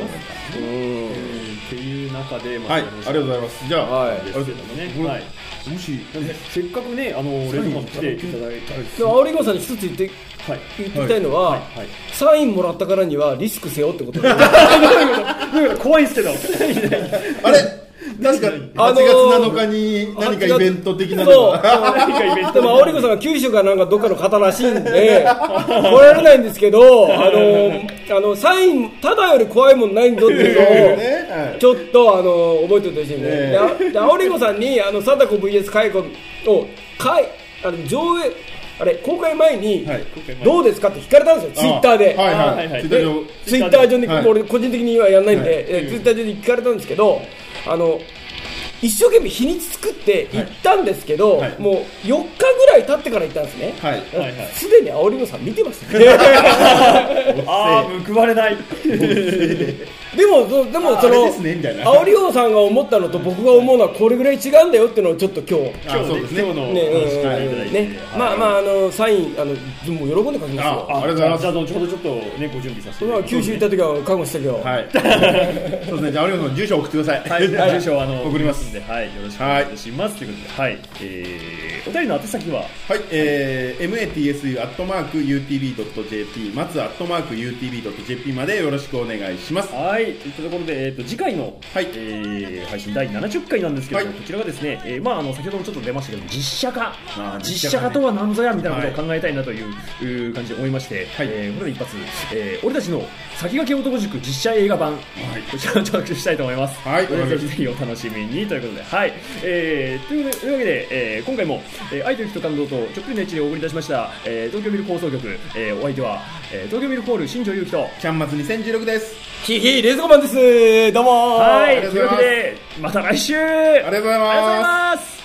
っていう中で、 はい、ありがとうございます。じゃあ、 はい、ですけどもね。はい。もしせっかくね、あのレズマン来ていただいた。 青りんごさんに一つ言って言ってきたいのは、サインもらったからにはリスク背負ってことです。 怖いですけど。 あれ。確かにはちがつなのかに何かイベント的なのが、 何かイベントでも青りんごさんが九州かなんかどっかの方らしいんで来られないんですけど、あのあのサインただより怖いもんないんぞっていうのをちょっとあの覚えておいてほしいんで、ね、で青りんごさんにあの貞子 ブイエス 介護をかいあの上映あれ公開前に、はい、どうですかって聞かれたんですよ、ツイッターで。ツイッター上で、俺個人的にはやんないんで、はい、ツイッター上で聞かれたんですけど、あの一生懸命日にち作って行ったんですけど、はい、もうよっかぐらい経ってから行ったんですね。す、はいはい、で、に青りんごさん見てましたね。 ああ、報われない。 でも、でもその、ね、青りんごさんが思ったのと僕が思うのはこれぐらい違うんだよっていうのをちょっと今日、 今日ですね、今日のね、うん、ね、まあまああのサインあのもう喜んで書きますよ。 あ、ありがとうございます。じゃあ後ほどちょっとねご準備させて。 まあ九州行った時は覚悟したけど。 はい。そうですね。じゃあ青りんごさん住所送ってください。 はい。住所あの送りますんで、はい、よろしくお願いしますということで、はい。えー、お便りの宛先は、 はい、えー、エムエーティーエスユー アットマーク ユーティービー ドット ジェーピー 松アットマーク ユーティービー ドット ジェーピー までよろしくお願いします。 はい。というところで、えー、と次回の、はいえー、配信だいななじゅっかいなんですけども、はい、こちらがですね、えーまあ、あの先ほどもちょっと出ましたけど実写化、まあ、実写化とは何ぞやみたいなことを考えたいなという、はい、感じで思いまして、はいえー、これで一発、えー、俺たちの先駆け男塾実写映画版、はい、こちらをチェックしたいと思います。はい、ぜひぜひお楽しみにということで、はいえー、というわけで、えー、今回も、えー、愛と勇気と感動とちょっぴりのエッチでお送りいたしました、えー、東京ミルク放送局、えー、お相手は、えー、東京ミルクホール新庄祐希とちゃんまつにせんじゅうろくです。 ひひレズコマンです。どうもはいというわけでまた来週ありがとうございます。 ありがとうございます。